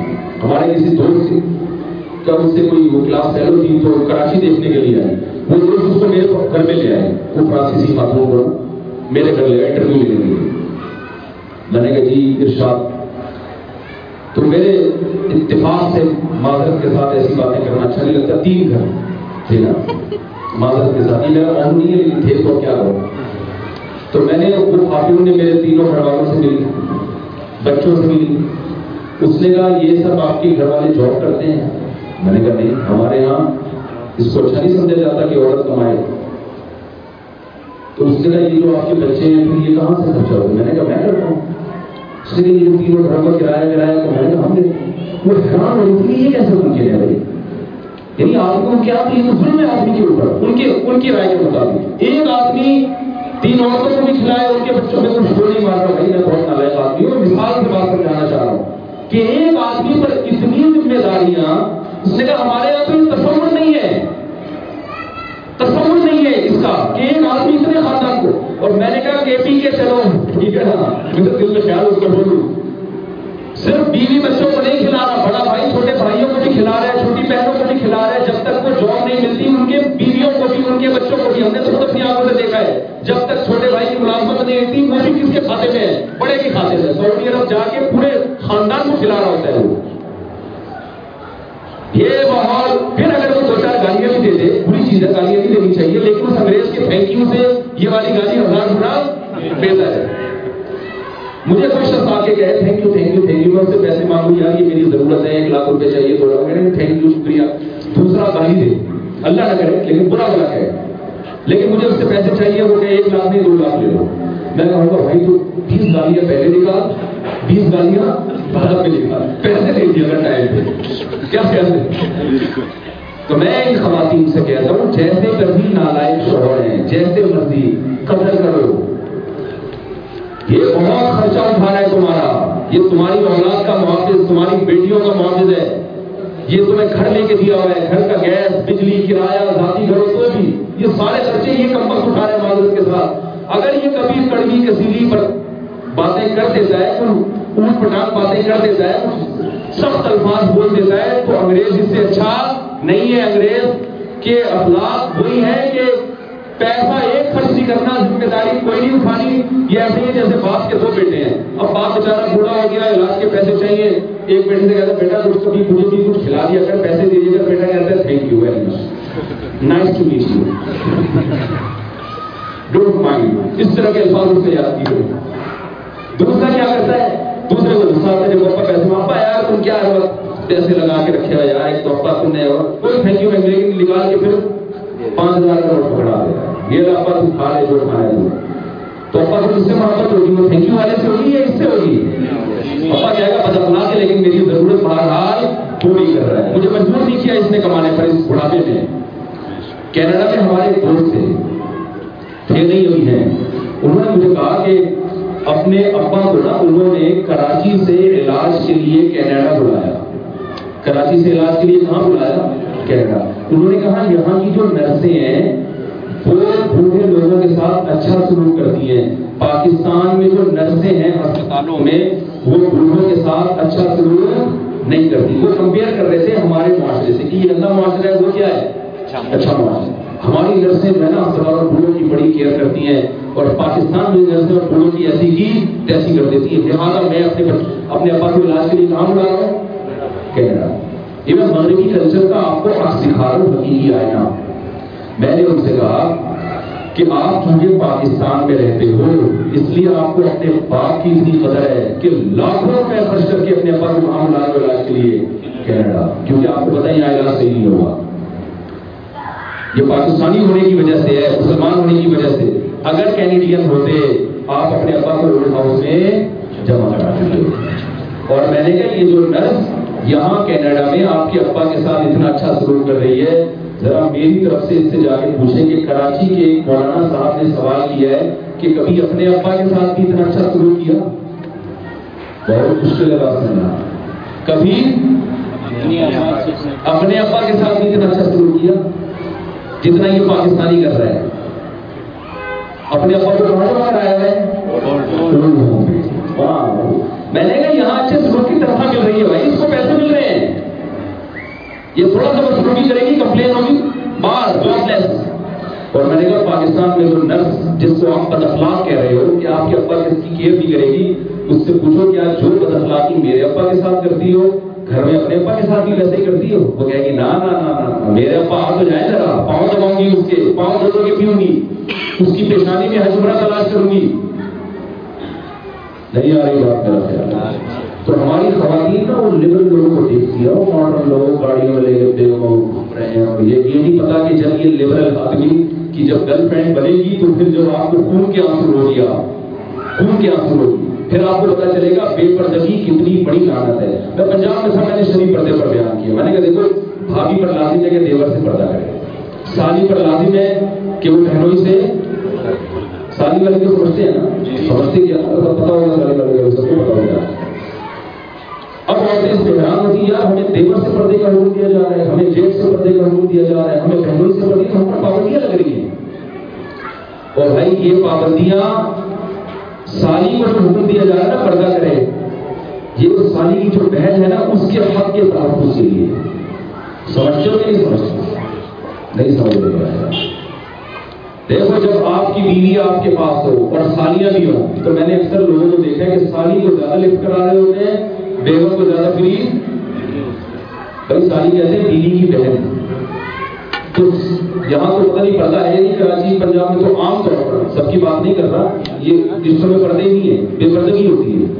ہمارے کسی دوست سے کب اس سے کوئی وہ کلاس فیلو تھی تو کراچی دیکھنے کے لیے آئی، وہ دوست اس کو میرے گھر میں لے آئے، وہ فرانسیسی خاتون کو میرے گھر لے آئے انٹرویو لینے کے لیے. میں نے کہا جی ارشاد. تو میرے اتفاق سے معذرت کے ساتھ ایسی باتیں کرنا اچھا نہیں لگتا، تین گھر تھے نا معذرت کے ساتھ، یہ میرا معلوم نہیں ہے لیکن تھے تو کیا کروں. تو میں نے وہ خاتون نے میرے تینوں گھر والوں سے ملی، بچوں سے ملی. اس نے کہا یہ سب آپ کے گھر والے جاب کرتے ہیں؟ میں نے کہا نہیں، ہمارے یہاں اس کو اچھا نہیں سمجھا جاتا کہ عورت کمائے. تو اس نے کہا یہ جو آپ کے بچے ہیں پھر یہ کہاں سے خرچہ ہوگا؟ میں نے کہا میں کرتا ہوں. اس نے یہ تینوں گھر کا کرایہ کرایہ تو میں نے کہا ہم نے. وہ حیران ہو رہی تھی یہ کیسے ممکن ہے بھائی، یعنی آدمیوں کیا تو یہ تو ظلم ہے آدمی کے اوپر. ان کے ان کی رائے کے مطابق ایک آدمی تین عورتوں کو بھی کھلائے، ان کے بچوں میں کچھ شور نہیں مارتا. بھائی میں بہت نالائق آدمی ہوں، مثال سے بات سمجھانا چاہ رہا ہوں کہ ایک آدمی پر اتنی ذمہ داریاں. اس نے کہا ہمارے یہاں تو یہ تصور نہیں ہے، تصور نہیں ہے اس کا کہ ایک آدمی اتنے خاندان کو. اور میں نے کہا کہ پی کے چلو ٹھیک ہے نا، مجھے دل میں خیال اس کو بولوں، صرف بیوی بچوں کو نہیں کھلا رہا، بڑا بھائی چھوٹے بھائیوں کو بھی کھلا رہا ہے، چھوٹی بہنوں کو بھی کھلا رہا ہے. جب تک وہ جاب نہیں ملتی ان کے بیویوں کو بھی ان کے بچوں کو بھی، ہم نے تو خود اپنی آنکھوں سے دیکھا ہے، جب تک چھوٹے بھائی کی ملازمت نہیں ہوتی وہ بھی کس کے کھاتے میں ہے؟ بڑے کے کھاتے میں. سعودی عرب جا کے پورے خاندان کو کھلا رہا ہوتا ہے وہ. یہ ماحول پھر اگر وہ دو چار گالیاں بھی دے دے، بری چیز ہے، گالیاں نہیں دینی چاہیے، لیکن اس انگریز کے تھینک یو سے یہ والی گالی ہزار گنا بہتر ہے. مجھے کوئی شخص آ کے کہے thank you thank you thank you, میں اس سے پیسے مانگوں یار یہ میری ضرورت ہے، ایک لاکھ روپے چاہیے، دو لاکھ، میں تھینک یو شکریہ. دوسرا گالی دے، اللہ نہ کرے لیکن برا بلا کہے، لیکن مجھے اس سے پیسے چاہیے، وہ کہ ایک لاکھ نہیں دو لاکھ لے لو. میں کہوں گا بھائی تو بیس گالیاں پہلے نکال، بیس گالیاں بعد میں نکال، پیسے دے دیا اگر ٹائم پہ، کیا پیسے. تو میں ان خواتین سے کہتا ہوں جیسے کبھی نالائق شوہر ہیں، جیسے مرضی قدر کرو. یہ بہت خرچہ اٹھا رہا ہے تمہارا، یہ تمہاری اولاد کا محافظ، تمہاری بیٹیوں کا محافظ ہے. یہ تمہیں گھر لے کے دیا ہوا ہے، گھر کا گیس بجلی کرایہ ذاتی گھروں تو بھی یہ سارے خرچے یہ کم وقت اٹھا رہے ہیں معذرت کے ساتھ. اگر یہ کبھی کڑوی کسیلی پر باتیں کر دیتا ہے، کوئی اونٹ پٹانگ باتیں کر دیتا ہے، کچھ سخت الفاظ بول دیتا ہے، تو انگریز اس سے اچھا نہیں ہے. انگریز کے اخلاق وہی ہے کہ پیسہ ایک خرچ نہیں کرنا، ذمہ داری کوئی نہیں اٹھانی. یہ ایسے ہی جیسے باپ کے دو بیٹے ہیں، اب باپ بیچارہ بوڑھا ہو گیا، علاج کے پیسے چاہیے. ایک بیٹے سے کہتا ہے بیٹا کچھ کبھی مجھے بھی کچھ کھلا دیا کر، پیسے دیجیے گا. بیٹا کہتا ہے thank you very much, nice to meet you, don't mind. اس طرح کے الفاظ اس نے یاد کیے. دوسرا کیا کرتا ہے، دوسرے کو غصہ آتا ہے جب پاپا پیسے مانگتا ہے، یار تم کیا ہے وقت پیسے لگا کے رکھے ہوا یار، ایک تحفہ تم نے اور کوئی تھینک یو نہیں، لیکن نکال کے پھر پانچ ہزار کا نوٹ پکڑا دے. یہ لاپا تم کھا لے جو کھانا ہے. تو ابا کو اس سے محبت ہوگی، وہ تھینک یو والے سے ہوگی یا اس سے ہوگی؟ ابا کہے گا بد اخلاق ہے لیکن میری ضرورت بہرحال پوری کر رہا ہے، مجھے مجبور نہیں کیا اس نے کمانے پر اس بڑھاپے میں. کینیڈا میں ہمارے ایک دوست تھے، تھے نہیں ابھی ہیں، انہوں نے مجھے کہا کہ اپنے ابا کو نا انہوں نے کراچی سے علاج کے لیے کینیڈا بلایا. کراچی سے علاج کے لیے کہاں بلایا؟ کینیڈا. انہوں نے کہا یہاں کی جو نرسیں ہیں وہ بوڑھے لوگوں کے ساتھ اچھا سلوک کرتی ہیں. پاکستان میں جو نرسیں ہیں ہسپتالوں میں وہ بوڑھوں کے ساتھ اچھا سلوک نہیں کرتی. وہ کمپیئر کر رہے تھے ہمارے معاشرے سے کہ یہ گندا معاشرہ ہے، وہ کیا ہے اچھا معاشرہ. ہماری نرسیں جو ہے نا ہسپتالوں بوڑھوں کی بڑی کیئر کرتی ہیں، اور پاکستان میں نرسیں اور بوڑھوں کی ایسی کی تیسی کر دیتی ہیں. لہٰذا میں اپنے اپنے ابا کو علاج کے لیے کہاں بلا رہا ہوں؟ کینیڈا. یہ میں مغربی کلچر کا آپ کو عکس دکھا رہا ہوں، حقیقی آئینہ. میں نے ان سے کہا کہ آپ چونکہ پاکستان میں رہتے ہو اس لیے آپ کو اپنے باپ کی اتنی قدر ہے کہ لاکھوں روپے خرچ کر کے اپنے ابا کو وہاں بلا رہے علاج کے لیے کینیڈا، کیونکہ آپ کو پتہ ہے یہاں علاج صحیح نہیں ہوگا. یہ پاکستانی ہونے کی وجہ سے ہے، مسلمان ہونے کی وجہ سے. اگر کینیڈین ہوتے آپ اپنے ابا کو اولڈ ہاؤس میں جمع کرا دیتے. اور میں نے کہا یہ جو نرس یہاں کینیڈا میں آپ کے ابا کے ساتھ اتنا اچھا سلوک کر رہی ہے، ذرا میری طرف سے اس سے جا کے پوچھیں کہ کراچی کے ایک مولانا صاحب نے سوال کیا ہے کہ کبھی اپنے ابا کے ساتھ بھی اتنا اچھا سلوک کیا؟ بہت مشکل ہے بات سمجھنا. کبھی اپنے ابا کے ساتھ بھی اتنا اچھا سلوک کیا جتنا یہ پاکستانی کر رہا ہے. اپنے ابا کو کہاں جمع کرایا ہے؟ میں نے کہا یہاں اچھے سلوک کی طرف مل رہی ہے بھائی، اس کو پیسے مل رہے ہیں. یہ تھوڑا سا بدسلوکی کرے گی کمپلین ہوگی باہر جاب لیس. اور میں نے کہا پاکستان میں جو نرس جس کو آپ بد اخلاق کہہ رہے ہو کہ آپ کے ابا کس کی کیئر نہیں کرے گی، اس سے پوچھو کیا جو بد اخلاقی میرے ابا کے ساتھ کرتی ہو گھر میں اپنے ابا کے ساتھ بھی ویسے ہی کرتی ہو؟ وہ کہے گی نا نا نا میرے ابا آ تو جائیں ذرا، پاؤں دباؤں گی اس کے، پاؤں دھو کے پیوں گی، اس کی پیشانی میں ہجمرہ تلاش کروں گی. نہیں آ رہی بات میرا خیال. تو ہماری خواتین نا وہ لبرل لوگوں کو دیکھتی ہے، وہ ماڈرن لوگ گاڑیوں میں لے کے گھوم رہے ہیں، اور یہ یہ نہیں پتا کہ جب یہ لبرل آدمی کی جب گرل فرینڈ بنے گی تو پھر جب آپ کو خون کے آنسو رو دیا خون کے آنسو رو پھر آپ کو پتا چلے گا بے پردگی کتنی بڑی لعنت ہے. میں پنجاب میں تھا، میں نے شریف پردے پر بیان کیا. میں نے کہا دیکھو بھابھی پر لازم ہے کہ دیور سے پردہ کرے، سالی پر لازم ہے کہ وہ بہنوئی سے، سالی والے کو سمجھتے ہیں نا، سمجھتے کیا پتا ہوگا سالی والے کو، سب کو پتا ہوگا. اب عورتیں اس پہ حیران ہوتی ہے یار ہمیں دیور سے پردے کا حکم دیا جا رہا ہے، ہمیں جیٹ سے پردے کا حکم دیا جا رہا ہے، ہمیں بہنوئی سے پردے کا، ہم پر پابندیاں لگ رہی ہیں. اور بھائی یہ پابندیاں سالی کو جو حکم دیا جا رہا ہے نا پردہ کرے، یہ اس سالی کی جو بہن ہے نا اس کے حق کے تحفظ کے لیے. سمجھتے ہو کہ نہیں سمجھتے؟ نہیں سمجھ رہے. دیکھو جب آپ کی بیوی آپ کے پاس ہو اور سالیاں بھی ہوں تو میں نے اکثر لوگوں کو دیکھا ہے کہ سالی کو زیادہ لفٹ کرا رہے ہوتے ہیں، بیوہ کو زیادہ فری. بھائی سالی کہتے ہیں بیوی کی بہن. تو یہاں تو پتہ نہیں پردہ ہے نہیں، کراچی پنجاب میں تو عام طور پر سب کی بات نہیں کر رہا، یہ رشتوں میں پردے نہیں ہے، بے پردگی ہوتی ہے.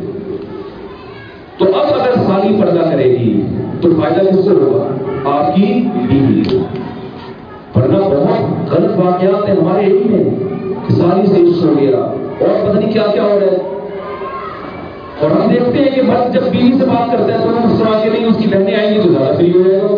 تو اب اگر سالی پردہ کرے گی تو فائدہ کس کو ہوگا؟ آپ کی بیوی کو. ورنہ بہت غلط واقعات ہیں ہمارے یہی میں کہ سالی سے عشق ہو گیا اور پتہ نہیں کیا کیا ہو رہا ہے. اور ہم دیکھتے ہیں کہ مرد جب بیوی سے بات کرتا ہے تو اس طرح کے نہیں اس کی بہنیں آئیں گی تو زیادہ فری ہو جائے گا.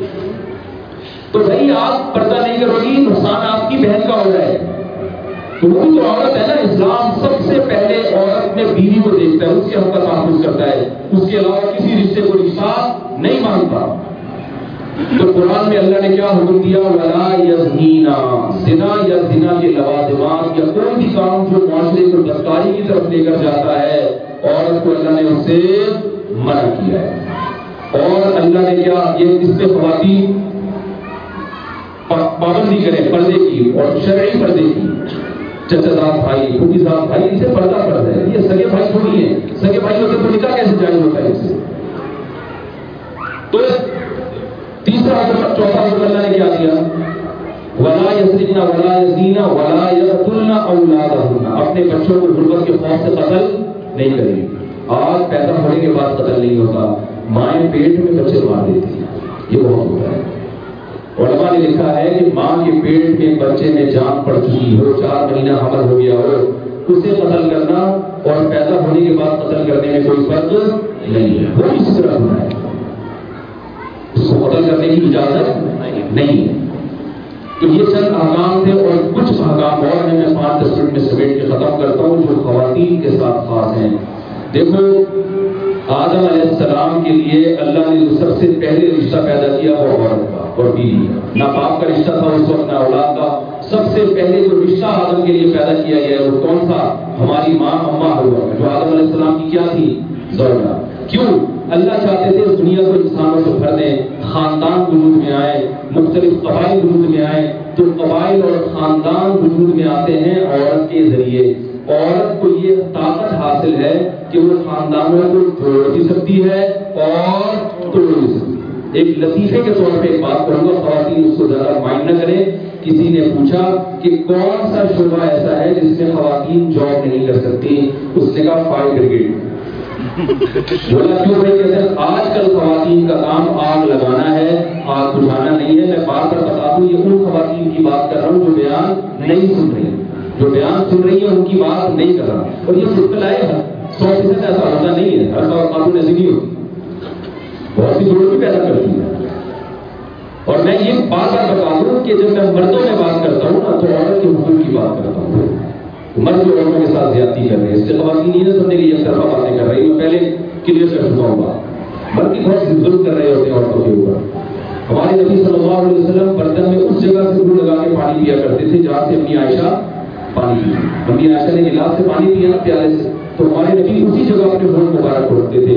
تو بھائی آپ پردہ نہیں کرو گی، نقصان آپ کی بہن کا ہو رہا ہے. تو وہ تو عورت ہے نا، اسلام سب سے پہلے عورت میں بیوی کو دیکھتا ہے، اس کے حق کا تحفظ کرتا ہے، اس کے علاوہ کسی رشتے کو رشتہ نہیں مانتا. تو قرآن میں اللہ نے کیا حکم دیا؟ ولا یزنینا، زنا یا زنا کے لوازمات یا کوئی بھی کام جو معاشرے کو بدکاری کی طرف لے کر جاتا ہے، عورت کو اللہ نے اس سے منع کیا ہے. اور اللہ نے کیا یہ اس پہ خواتین پابندی کریں پردے کی اور شرعی پردے کی. چچا صاحب بھائی، پھوپھی صاحب بھائی، اسے پردہ فرض ہے. یہ سگے بھائی تھوڑی ہیں، سگے بھائی ہوتے تو نکاح کیسے جائز ہوتا ہے اس سے؟ تو تیسرا حکم، چوتھا حکم اللہ نے کیا دیا؟ ولا یسرقن ولا یزنین ولا یقتلن اولادہن، اپنے بچوں کو غربت کے خوف سے قتل نہیں کریں گے. آج پیدا ہونے کے بعد قتل نہیں ہوتا، مائیں پیٹ میں بچے مار دیتی ہیں، یہ بہت ہوتا ہے. علماء نے لکھا ہے کہ ماں کے پیٹ میں بچے میں جان پڑ چکی ہو، چار مہینہ حمل ہو گیا ہو، اسے قتل کرنا اور پیدا ہونے کے بعد قتل کرنے میں کوئی فرق نہیں ہے، وہ اسی طرح ہونا ہے. اس کو قتل کرنے کی اجازت نہیں ہے. تو یہ چند احکام تھے اور کچھ احکام اور ہیں، میں پانچ دس منٹ میں سمیٹ کے ختم کرتا ہوں جو خواتین کے ساتھ خاص ہیں. دیکھو آدم علیہ السلام کے لیے اللہ نے جو سب سے پہلے رشتہ پیدا کیا وہ عورت کا اور بیوی کا. نہ باپ کا رشتہ تھا اس وقت نہ اولاد کا. سب سے پہلے جو رشتہ آدم کے لیے پیدا کیا گیا ہے وہ کون تھا؟ ہماری ماں اماں ہوا، جو آدم علیہ السلام کی کیا تھی؟ زوجہ. کیوں؟ اللہ چاہتے تھے اس دنیا کو انسانوں سے بھر دیں، خاندان وجود میں آئے، مختلف قبائل وجود میں آئے. تو قبائل اور خاندان وجود میں آتے ہیں عورت کے ذریعے. عورت کو یہ طاقت حاصل ہے کہ وہ خاندانوں کو جوڑ بھی سکتی ہے اور توڑ بھی سکتی ہے. ایک لطیفے کے طور پہ ایک بات کروں گا، خواتین اس کو زیادہ مائنڈ نہ کریں. کسی نے پوچھا کہ کون سا شعبہ ایسا ہے جس میں خواتین جاب نہیں کر سکتی؟ اس نے کہا فائر بریگیڈ. بولا کیوں بھائی؟ کہتے ہیں آج کل خواتین کا کام آگ لگانا ہے، آگ بجھانا نہیں ہے. میں بار بار بتا دوں یہ ان خواتین کی بات کر رہا ہوں جو بیان نہیں سن رہی ہیں، جو بیان سن رہی ہیں ان کی بات نہیں کر رہا. اور یہ مشکل آئے گا، سو فیصد ایسا ہوتا نہیں ہے، ہر بار قانون ایسی نہیں ہوتی، بہت سی ضرورت بھی پیدا کرتی ہے. اور میں یہ بار بار بتا دوں کہ جب میں مردوں میں بات کرتا ہوں نا تو عورت کے حقوق کی بات کرتا ہوں. مرد جو عورتوں کے ساتھ زیادتی کر رہے ہیں، اس سے خواتین یہ نہ سمجھے کہ یک طرفہ باتیں کر رہی ہیں. میں پہلے کلیئر کر چکا ہوں بات. مرد کی بہت ظلم کر رہے ہوتے ہیں عورتوں کے اوپر. ہمارے نبی صلی اللہ علیہ وسلم برتن میں اس جگہ سے منہ لگا کے پانی پیا کرتے تھے جہاں سے اپنی عائشہ پانی پی. اپنی عائشہ نے گلاس سے پانی پیا پیالے سے، تو ہمارے نبی اسی جگہ اپنے منہ مبارک رکھتے تھے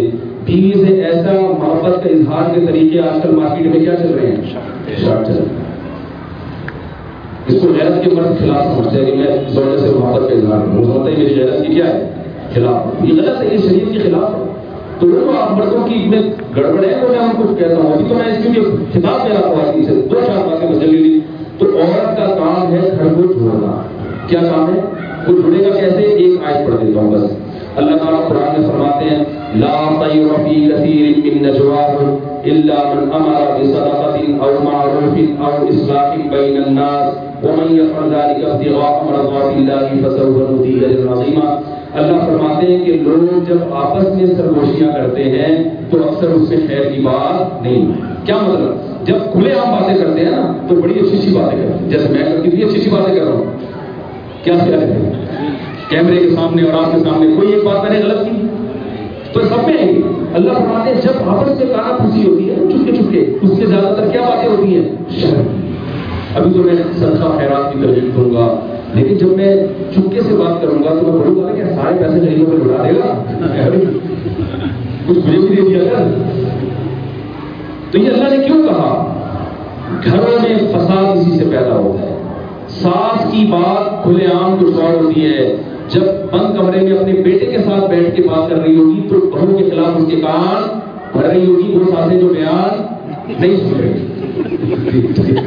بیوی سے ایسا محبت کا اظہار کے طریقے آج کل مارکیٹ میں کیا چل رہے ہیں؟ شارٹ چل رہے ہیں. اس کو غیرت کے مرد خلاف سمجھتے ہیں کہ میں اس وجہ سے محبت کا اظہار کروں. سمجھتا ہے میری غیرت کی کیا ہے؟ خلاف. یہ غلط ہے, یہ شریعت کے خلاف ہے. تو وہ آپ مردوں کی میں گڑبڑ ہے تو میں ان کو کہتا ہوں. ابھی تو میں اس کے خطاب میں آپ کو سے دو چار باتیں بدل لی. تو عورت کا کام ہے گھر کو جوڑنا. کیا کام ہے؟ وہ جڑے گا کیسے؟ ایک آیت پڑھ دیتا ہوں بس. اللہ تعالیٰ قرآن میں فرماتے ہیں لا خیر فی کثیر من نجواہم الا من امر بصدقۃ او معروف او اصلاح بین الناس ومن یفعل ذلک ابتغاء مرضات اللہ فسوف نؤتیہ اجرا عظیما. اللہ فرماتے ہیں کہ لوگ جب آپس میں سرگوشیاں کرتے ہیں تو اکثر اس میں خیر کی بات نہیں. کیا مطلب؟ جب کھلے عام باتیں کرتے ہیں نا تو بڑی اچھی اچھی باتیں کرتے ہیں. جیسے میں کرتی تھی اچھی اچھی باتیں کر رہا ہوں. کیا خیال ہے؟ کیمرے کے سامنے اور آپ کے سامنے کوئی ایک بات میں نے غلط کی تو سب میں ہے. اللہ فرماتے ہیں جب آپس میں کانا پھوسی ہوتی ہے چپکے چپکے اس سے زیادہ تر کیا باتیں ہوتی ہیں؟ شر. ابھی تو میں صدقہ خیرات کی ترغیب دوں گا, لیکن جب میں چپکے سے بات کروں گا تو میں بولوں گا کہ سارے پیسے غریبوں پہ لوٹا دے گا, کچھ مجھے بھی دے دیا کر. تو یہ اللہ نے کیوں کہا؟ گھروں میں فساد اسی سے پیدا ہوتا ہے. ساس کی بات کھلے عام کچھ اور ہوتی ہے. جب بند کمرے میں اپنے بیٹے کے ساتھ بیٹھ کے بات کر رہی ہوگی تو بہو کے خلاف اس کے کان بھر رہی ہوگی. وہ ساسیں جو بیان نہیں سن رہی,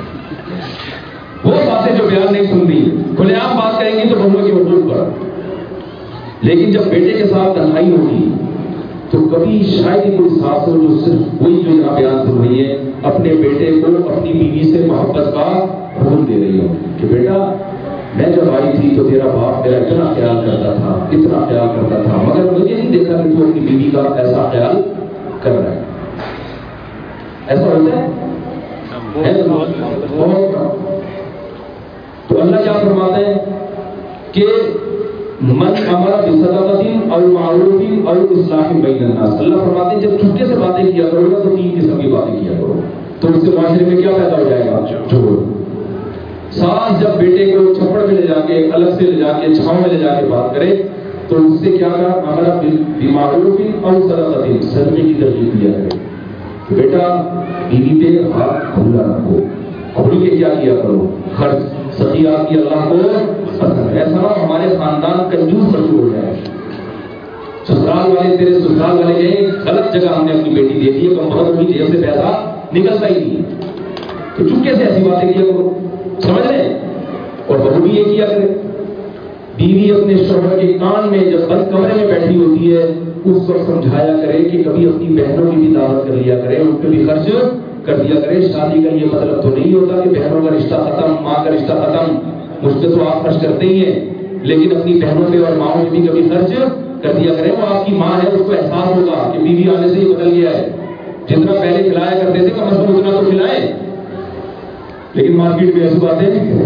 وہ ساسیں جو بیان نہیں سن رہی کھلے عام بات کریں گی تو بہو کے حقوق پر. لیکن جب بیٹے کے ساتھ تنہائی ہوگی تو کبھی شاید ہی کوئی ساس ہو جو صرف وہی جو یہاں بیان سن رہی ہے اپنے بیٹے کو اپنی بیوی سے محبت کا حکم دے رہی ہو کہ بیٹا میں جب آئی تھی تو تیرا باپ میرا اتنا خیال کرتا تھا اتنا خیال کرتا تھا مگر مجھے نہیں دیکھا کہ تو اپنی بیوی کا ایسا خیال کر رہا ہے. ایسا ہوتا ہے بہت. تو اللہ کیا فرماتا ہے کہ من امر بصدقۃ او معروف او اصلاح بین الناس. اللہ فرماتے ہیں جب چپکے سے باتیں کیا کرو گا تو تین قسم کی باتیں کیا کرو تو اس سے معاشرے میں کیا پیدا ہو جائے گا؟ جوڑ. ساس جب بیٹے کو چھپڑ میں لے جا کے الگ سے لے جا کے چھاؤں میں لے جا کے بات کرے تو اس سے کیا کہا؟ امر بمعروف او صدقۃ, صدقے کی ترغیب دیا کرے. بیٹا بیوی پہ ہاتھ کھلا رکھو, کھل کے کیا کیا کرو؟ خرچ. سخیات کی اللہ کو پسند. ایسا نہ ہمارے خاندان کنجوس کنجوس ہو جائے. سسرال والے تیرے سسرال والے کہیں غلط جگہ ہم نے اپنی بیٹی دے دی ہے, کم بہت ہوگی جیب سے پیسہ نکلتا ہی نہیں. تو چپکے سے ایسی باتیں کیا کرو, سمجھ رہے ہیں؟ اور بہو بھی یہ کیا کرے. بیوی اپنے شوہر کے کان میں جب بند کمرے میں بیٹھی ہوتی ہے اس وقت سمجھایا کرے کہ کبھی اپنی بہنوں کی بھی دعوت کر لیا کرے, ان پہ بھی خرچ کر دیا کرے. شادی کا یہ مطلب تو نہیں ہوتا کہ بہنوں کا رشتہ ختم, ماں کا رشتہ ختم. مجھ پہ تو آپ خرچ کرتے ہی ہیں, لیکن اپنی بہنوں پہ اور ماؤں پہ بھی کبھی خرچ کر دیا کرے. وہ آپ کی ماں ہے, اس کو احساس ہوگا کہ بیوی آنے سے ہی بدل گیا ہے. جتنا پہلے کھلایا کرتے تھے کم از کم اتنا تو کھلائیں. لیکن مارکیٹ میں ایسی باتیں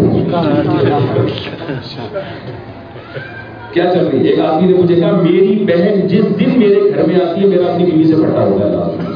کیا چل رہی ہے؟ ایک آدمی نے مجھے کہا میری بہن جس دن میرے گھر میں آتی ہے میرا اپنی بیوی سے پٹا ہوگا.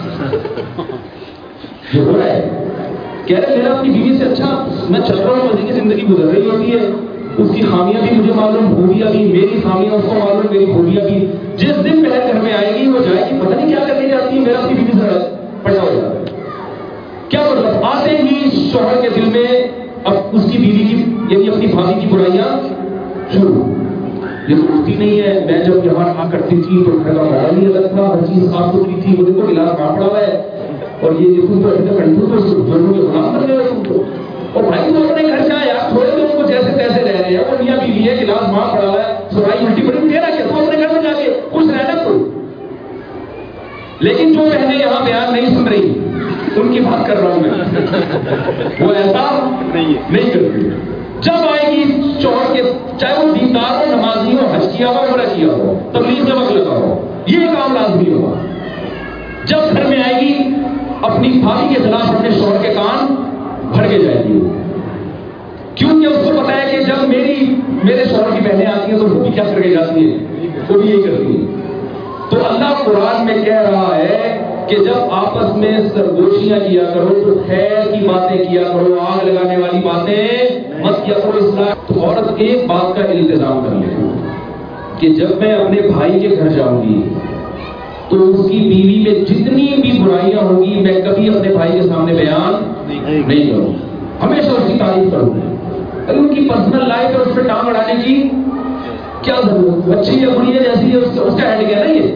یہ ہو رہا ہے. کہہ رہے میرا اپنی بیوی سے اچھا میں چل رہا ہوں, مزے کی زندگی گزر رہی ہوتی ہے. اس کی خامیاں بھی مجھے معلوم, خوبیاں بھی, میری خامیاں اس کو معلوم, میری خوبیاں بھی. جس دن میرے گھر میں آئے گی وہ جائے گی پتہ نہیں کیا کرنے جاتی ہے, میرا اپنی بیوی سے پٹا ہو جاتا ہے. کیا مطلب؟ آتے ہی شوہر کے دل میں اب اس کی بیوی کی یعنی اپنی بھابھی کی برائیاں شروع. یہ سوچتی نہیں ہے میں جب یہاں آ کرتی تھی تو گھر کا ماحول ہی الگ تھا, ہر چیز صاف ستھری تھی, وہ دیکھو گلاس کہاں پڑا ہوا ہے اور یہ دیکھو تو ابھی تک کنٹرول تو ضرور کے غلام بن گئے تم کو. اور بھائی تو اپنے گھر سے آیا تھوڑے تو ان کو جیسے تیسے رہ رہے ہیں, وہ میاں بیوی ہے, گلاس وہاں پڑا ہوا ہے, سرائی الٹی پڑی دے رہا کیا تو اپنے گھر میں جا کے خوش رہنا کوئی. لیکن جو بہنیں یہاں بیان نہیں سن رہی ان کی بات کر رہا ہوں میں, وہ ایسا نہیں کرتی. جب آئے گی شوہر کے, چاہے وہ دیندار ہو, نمازی ہو, حج کیا ہو, عمرہ کیا ہو, تبلیغ میں وقت لگا ہو, یہ کام لازمی ہوگا. جب گھر میں آئے گی اپنی بھابھی کے خلاف اپنے شوہر کے کان بھر کے جائے گی, کیونکہ اس کو پتا ہے کہ جب میری میرے شوہر کی بہنیں آتی ہیں تو وہ بھی کیا کر کے جاتی ہیں, وہ بھی یہی کرتی ہیں. تو اللہ قرآن میں کہہ رہا ہے کہ جب آپس میں سرگوشیاں کیا کرو تو خیر کی باتیں کیا کرو, آگ لگانے والی باتیں مت کیا کرو. اسلام تو عورت ایک بات کا التزام کر لے کہ جب میں اپنے بھائی کے گھر جاؤں گی تو اس کی بیوی میں جتنی بھی برائیاں ہوگی میں کبھی اپنے بھائی کے سامنے بیان نہیں کروں، ہمیشہ اس کی تعریف کروں. اگر ان کی پرسنل لائف ہے اس پہ ٹانگ اڑانے کی کیا ضرورت؟ اچھی ہے بری ہے جیسی ہے اس کا ہینڈ کیا نا یہ.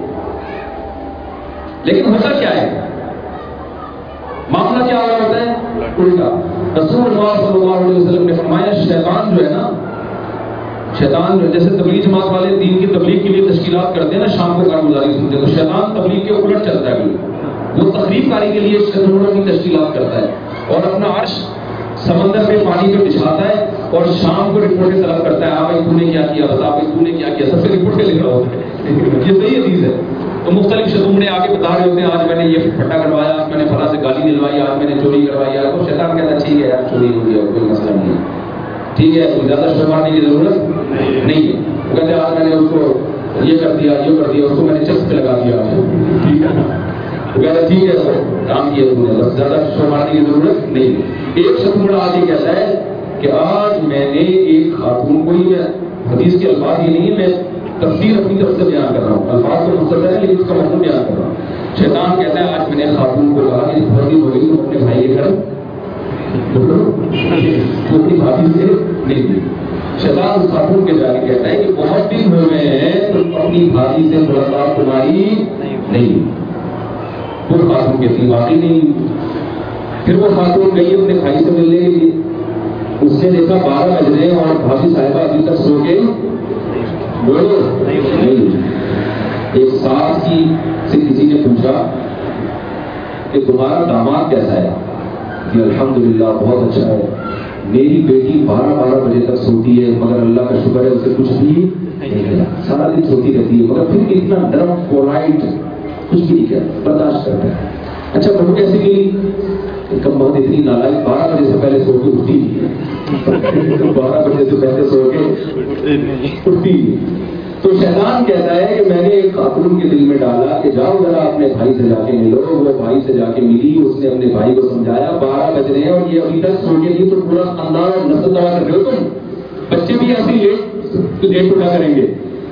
لیکن ہوتا کیا ہے، معاملہ کیا ہو رہا ہوتا ہے الٹا. رسول اللہ صلی اللہ علیہ وسلم نے فرمایا شیطان جو ہے نا، شیطان جو جیسے تبلیغ جماعت والے دین کی تبلیغ کے لیے تشکیلات کرتے ہیں نا، شام کو کارگزاری سنتے ہیں، تو شیطان تبلیغ کے الٹ چلتا ہے. وہ تقریب کاری کے لیے شیطانوں کی تشکیلات کرتا ہے اور اپنا عرش سمندر میں پانی پہ بچھاتا ہے اور شام کو رپورٹیں طلب کرتا ہے. ہاں بھائی تو نے کیا کیا، بتا بھائی تو نے کیا کیا، سب سے رپورٹیں لکھ رہا ہوتا ہے. یہ صحیح حدیث ہے. تو مختلف شتومڑے آگے بتا رہے ہوتے ہیں، آج میں نے یہ پھٹا کروایا، آج میں نے فلاں سے گالی دلوائی، آج میں نے چوری کروائی. تو شیطان کہتا ہے ٹھیک ہے یار چوری ہو گیا کوئی مسئلہ نہیں ہے، ٹھیک ہے کوئی زیادہ شور مارنے کی ضرورت نہیں ہے. وہ کہتے ہیں آج میں نے اس کو یہ کر دیا یہ کر دیا، اس کو میں نے چسپ پہ لگا دیا. ٹھیک ہے وہ کہتا ہے ٹھیک ہے سر کام کیا تم نے، بس زیادہ شور مارنے کی ضرورت نہیں ہے. ایک شتومڑا آج یہ کہتا ہے کہ آج میں نے ایک خاتون کو ہی، میں حدیث کے الفاظ یہ نہیں ہے، میں تفسیر اپنی طرف سے بیان کر رہا ہوں، الفاظ تو مختصر ہے لیکن اس کا مطلب بیان کر رہا ہوں. شیطان کہتا ہے آج میں نے خاتون کو کہا کہ بہت دن ہو گئی تم اپنے بھائی کے گھر تو اپنی بھابھی سے نہیں دی. شیطان اس خاتون کے جا کے کہتا ہے کہ بہت دن ہو گئے ہیں تم اپنی بھابھی سے ملاقات تمہاری نہیں. وہ خاتون کہتی واقعی نہیں. پھر وہ خاتون گئی اپنے بھائی سے ملنے کے لیے، اس نے دیکھا بارہ بج رہے ہیں اور بھابھی صاحبہ ابھی تک سو کے بولو نہیں. ایک ساس کی سے کسی نے پوچھا کہ تمہارا داماد کیسا ہے؟ کہ الحمدللہ بہت اچھا ہے، میری بیٹی بارہ بارہ بجے تک سوتی ہے مگر اللہ کا شکر ہے اسے کچھ بھی نہیں ملا، سارا دن سوتی رہتی ہے مگر پھر اتنا نرم پولائٹ کچھ بھی نہیں کیا برداشت کرتا ہے. اچھا بہو کیسے کی کم بہت اتنی نالائق، بارہ بجے سے پہلے سو کے اٹھتی ہے، بارہ بجے سے پہلے سو کے اٹھتی. تو شیطان کہتا ہے کہ میں نے ایک خاتون کے دل میں ڈالا کہ جاؤ ذرا اپنے بھائی سے جا کے ملو. وہ بھائی سے جا کے ملی، اس نے اپنے بھائی کو سمجھایا بارہ بج رہے ہیں اور یہ ابھی تک سو کے لیے تو پورا خاندان اور نسل دعا کر رہے ہو، تم بچے بھی ایسے لیٹ لیٹ اٹھا کریں گے.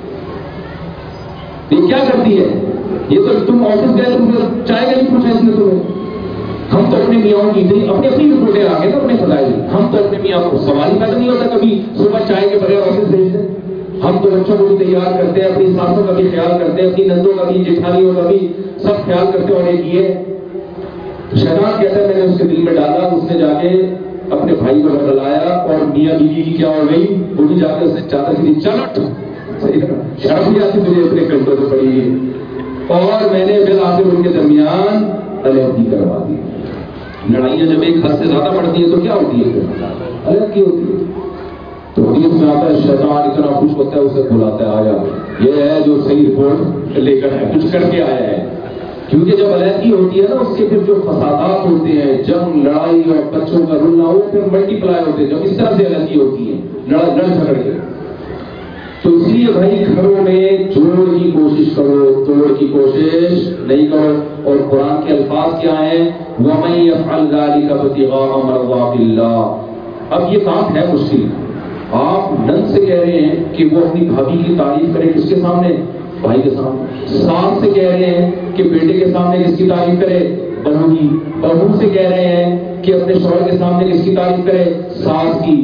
یہ کیا کرتی ہے؟ یہ تو تم آفس گئے تم چائے کا نہیں پوچھا اس نے تمہیں. ہم تو اپنے میاں کی اپنی اپنی رپورٹیں آ گئے نا اپنے فضائل، ہم تو اپنے میاں کو سوال ہی پیدا نہیں ہوتا کبھی صبح چائے کے بغیر آفس بھیجتے. ہم تو بچوں کو بھی تیار کرتے ہیں، اپنی ساسوں کا بھی خیال کرتے ہیں، اپنی نندوں کا بھی جیٹھانیوں کا بھی سب خیال کرتے ہیں. اور ایک یہ شیطان کہتا ہے میں نے اس کے دل میں ڈالا، اس نے جا کے اپنے بھائی کو بتلایا اور میاں بیوی کی کیا ہو گئی، وہ بھی جا کے اس نے چادر کی چلٹ شرم بھی آتی تجھے اپنے کنٹوں سے پڑی ہے. اور میں نے بالآخر ان کے درمیان علیحدگی کروا دی. لڑائیاں جب ایک حد سے زیادہ بڑھتی ہیں تو کیا ہوتی ہے؟ علیحدگی ہوتی ہے. تو حدیث میں آتا ہے شیطان اتنا خوش ہوتا ہے اسے بلاتا ہے آیا یہ ہے جو صحیح رپورٹ لے کر ہے، کچھ کر کے آیا ہے. کیونکہ جب علیحدگی ہوتی ہے نا اس کے پھر جو فسادات ہوتے ہیں، جنگ لڑائی اور بچوں کا رلنا، وہ پھر ملٹی پلائی ہوتے ہیں جب اس طرح سے علیحدگی ہوتی ہے لڑ لڑ جھگڑ کے. تو اس لیے بھائی گھروں میں جوڑ کی کوشش کرو، توڑ کی کوشش نہیں کرو. اور قرآن کے الفاظ کیا ہیں؟ وَمَن يَفْعَلْ ذَلِكَ ابْتِغَاءَ مَرْضَاتِ اللَّهِ. اب یہ کام ہے مشکل. آپ نن سے کہہ رہے ہیں کہ وہ اپنی بھابھی کی تعریف کرے کس کے سامنے؟ بھائی کے سامنے. ساس سے کہہ رہے ہیں کہ بیٹے کے سامنے کس کی تعریف کرے؟ بہو کی. بہو سے کہہ رہے ہیں کہ اپنے شوہر کے سامنے کس کی تعریف کرے؟ ساس کی.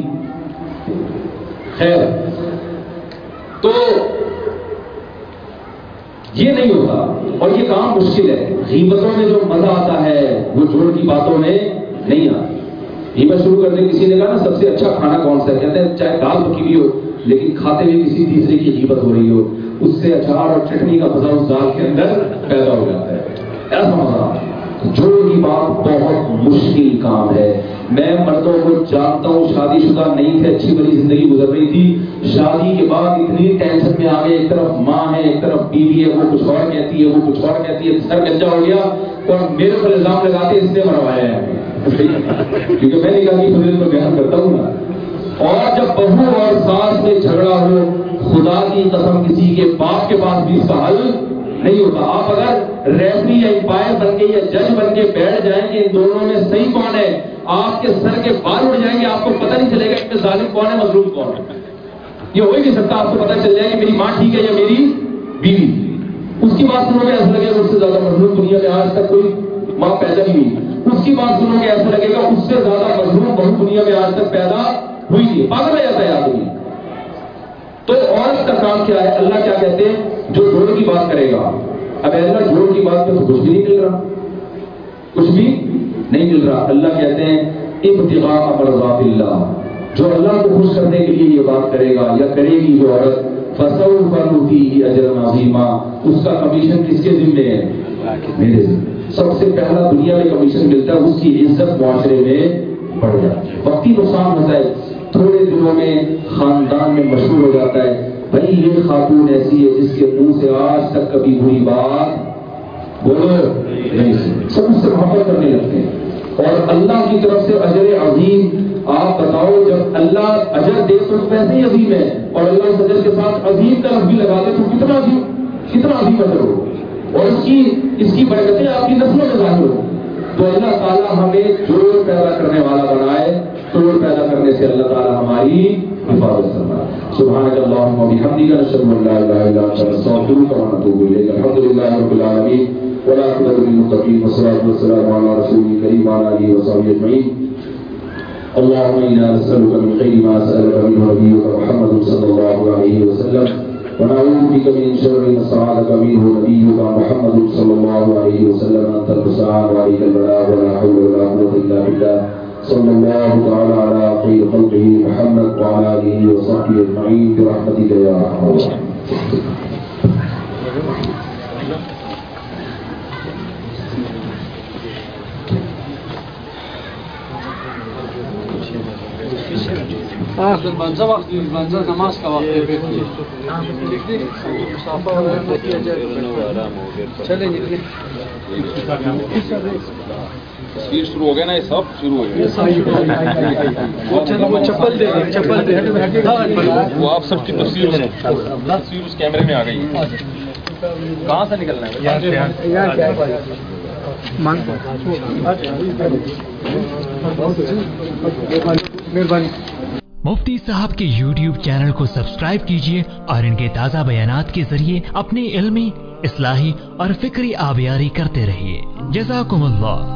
خیر تو یہ نہیں ہوتا اور یہ کام مشکل ہے. غیبتوں میں جو مزہ آتا ہے وہ جوڑ کی باتوں میں نہیں آتا. غیبت شروع کرتے کسی نے کہا نا سب سے اچھا کھانا کون سا ہے؟ کہتے ہیں چاہے دال پکی بھی ہو لیکن کھاتے ہوئے کسی تیسرے کی غیبت ہو رہی ہو، اس سے اچار اور چٹنی کا مزہ اس دال کے اندر پیدا ہو جاتا ہے. ایسا مزہ. جوڑ کی بات بہت مشکل کام ہے. میں مردوں کو جانتا ہوں شادی شدہ نہیں تھے، اچھی بڑی زندگی گزر رہی تھی، شادی کے بعد اتنی ٹینشن میں آ گئے، ایک طرف ماں ہے ایک طرف بیوی ہے، وہ کچھ اور کہتی ہے وہ کچھ اور کہتی ہے، سر گنجا ہو گیا اور میرے پر الزام لگاتے اس نے مروایا ہے کیونکہ میں نکاح کی فضیلت کو بیان کرتا ہوں نا. اور جب بہو اور ساس میں جھگڑا ہو، خدا کی قسم کسی کے باپ کے پاس بھی اس کا حل نہیں ہوتا. آپ اگر ریفری یا امپائر بن کے یا جج بن کے بیٹھ جائیں کہ ان دونوں میں صحیح کون ہے، آپ کے سر کے بال اڑ جائیں گے، آپ کو پتہ نہیں چلے گا کہ ظالم کون ہے مظلوم کون ہے. یہ ہو ہی نہیں سکتا. آپ کو پتہ چل جائے کہ میری ماں ٹھیک ہے یا میری بیوی. اس کی بات سنو گے ایسا لگے گا اس سے زیادہ مظلوم دنیا میں آج تک کوئی ماں پیدا نہیں ہوئی. اس کی بات سنو گے ایسا لگے گا اس سے زیادہ مظلوم بہو دنیا میں آج تک پیدا ہوئی نہیں. پاگل ہے جاتا ہے آدمی. تو عورت کا کام کیا ہے؟ اللہ کیا کہتے ہیں؟ جو جوڑ کی بات کرے گا. اب اللہ جوڑ کی بات میں تو کچھ بھی نہیں مل رہا, کچھ بھی نہیں مل رہا. اللہ کہتے ہیں ابتغاء مرضات اللہ, جو اللہ کو خوش کرنے کے لیے یہ بات کرے گا یا کرے گی جو عورت, فسوف نؤتیہ اجرا عظیما, اس کا کمیشن کس کے ذمے ہے؟ میرے ذمے. سب سے پہلا دنیا میں کمیشن ملتا ہے, اس کی عزت معاشرے میں بڑھ جاتی ہے. وقتی نقصان ہوتا ہے, تھوڑے دنوں میں خاندان میں مشہور ہو جاتا ہے بھائی یہ خاتون ایسی ہے جس کے منہ سے آج تک کبھی بری بات بولو نہیں سنی. سب اس سے محبت کرنے لگتے ہیں. اور اللہ کی طرف سے اجر عظیم, آپ بتاؤ جب اللہ اجر دے تو ویسے ہی عظیم ہے, اور اللہ اس اجر کے ساتھ عظیم کا لفظ بھی لگا دے تو کتنا عظیم کتنا عظیم اجر ہو, اور اس کی اس کی برکتیں آپ کی نسلوں میں ظاہر ہو. تو اللہ تعالیٰ ہمیں جوڑ پیدا کرنے والا بنائے, توڑ پیدا کرنے سے اللہ تعالیٰ ہماری حفاظت فرمائے. سبحانک اللہم و بحمدک, نشہد ان لا الہ الا انت, نستغفرک و نتوب الیک. الحمدللہ رب العالمین, والعاقبۃ للمتقین, والصلاۃ والسلام علی رسول الکریم وعلی آلہ وصحبہ اجمعین. اللهم انا نسألك من خير ما سألك منه نبيك محمد صلى الله عليه وسلم, ونعوذ بك من شر ما استعاذك منه نبيك محمد صلى الله عليه وسلم. انت المستعان وعليك البلاغ, ولا حول ولا قوة الا بالله. صلى الله تعالى على خير خلقه محمد وعلى آله وصحبه اجمعين برحمتك يا ارحم الراحمين. آخر بنزا وقت بنزا نماز کا وقت چلے نکلے. تصویر شروع ہو گیا نا, یہ سب شروع ہو گیا. وہ چپل دے چپل دے وہ آپ سب کی تصویر تصویر اس کیمرے میں آ گئی. کہاں سے نکلنا ہے؟ مہربانی. مفتی صاحب کے یوٹیوب چینل کو سبسکرائب کیجیے اور ان کے تازہ بیانات کے ذریعے اپنی علمی, اصلاحی اور فکری آبیاری کرتے رہیے. جزاکم اللہ.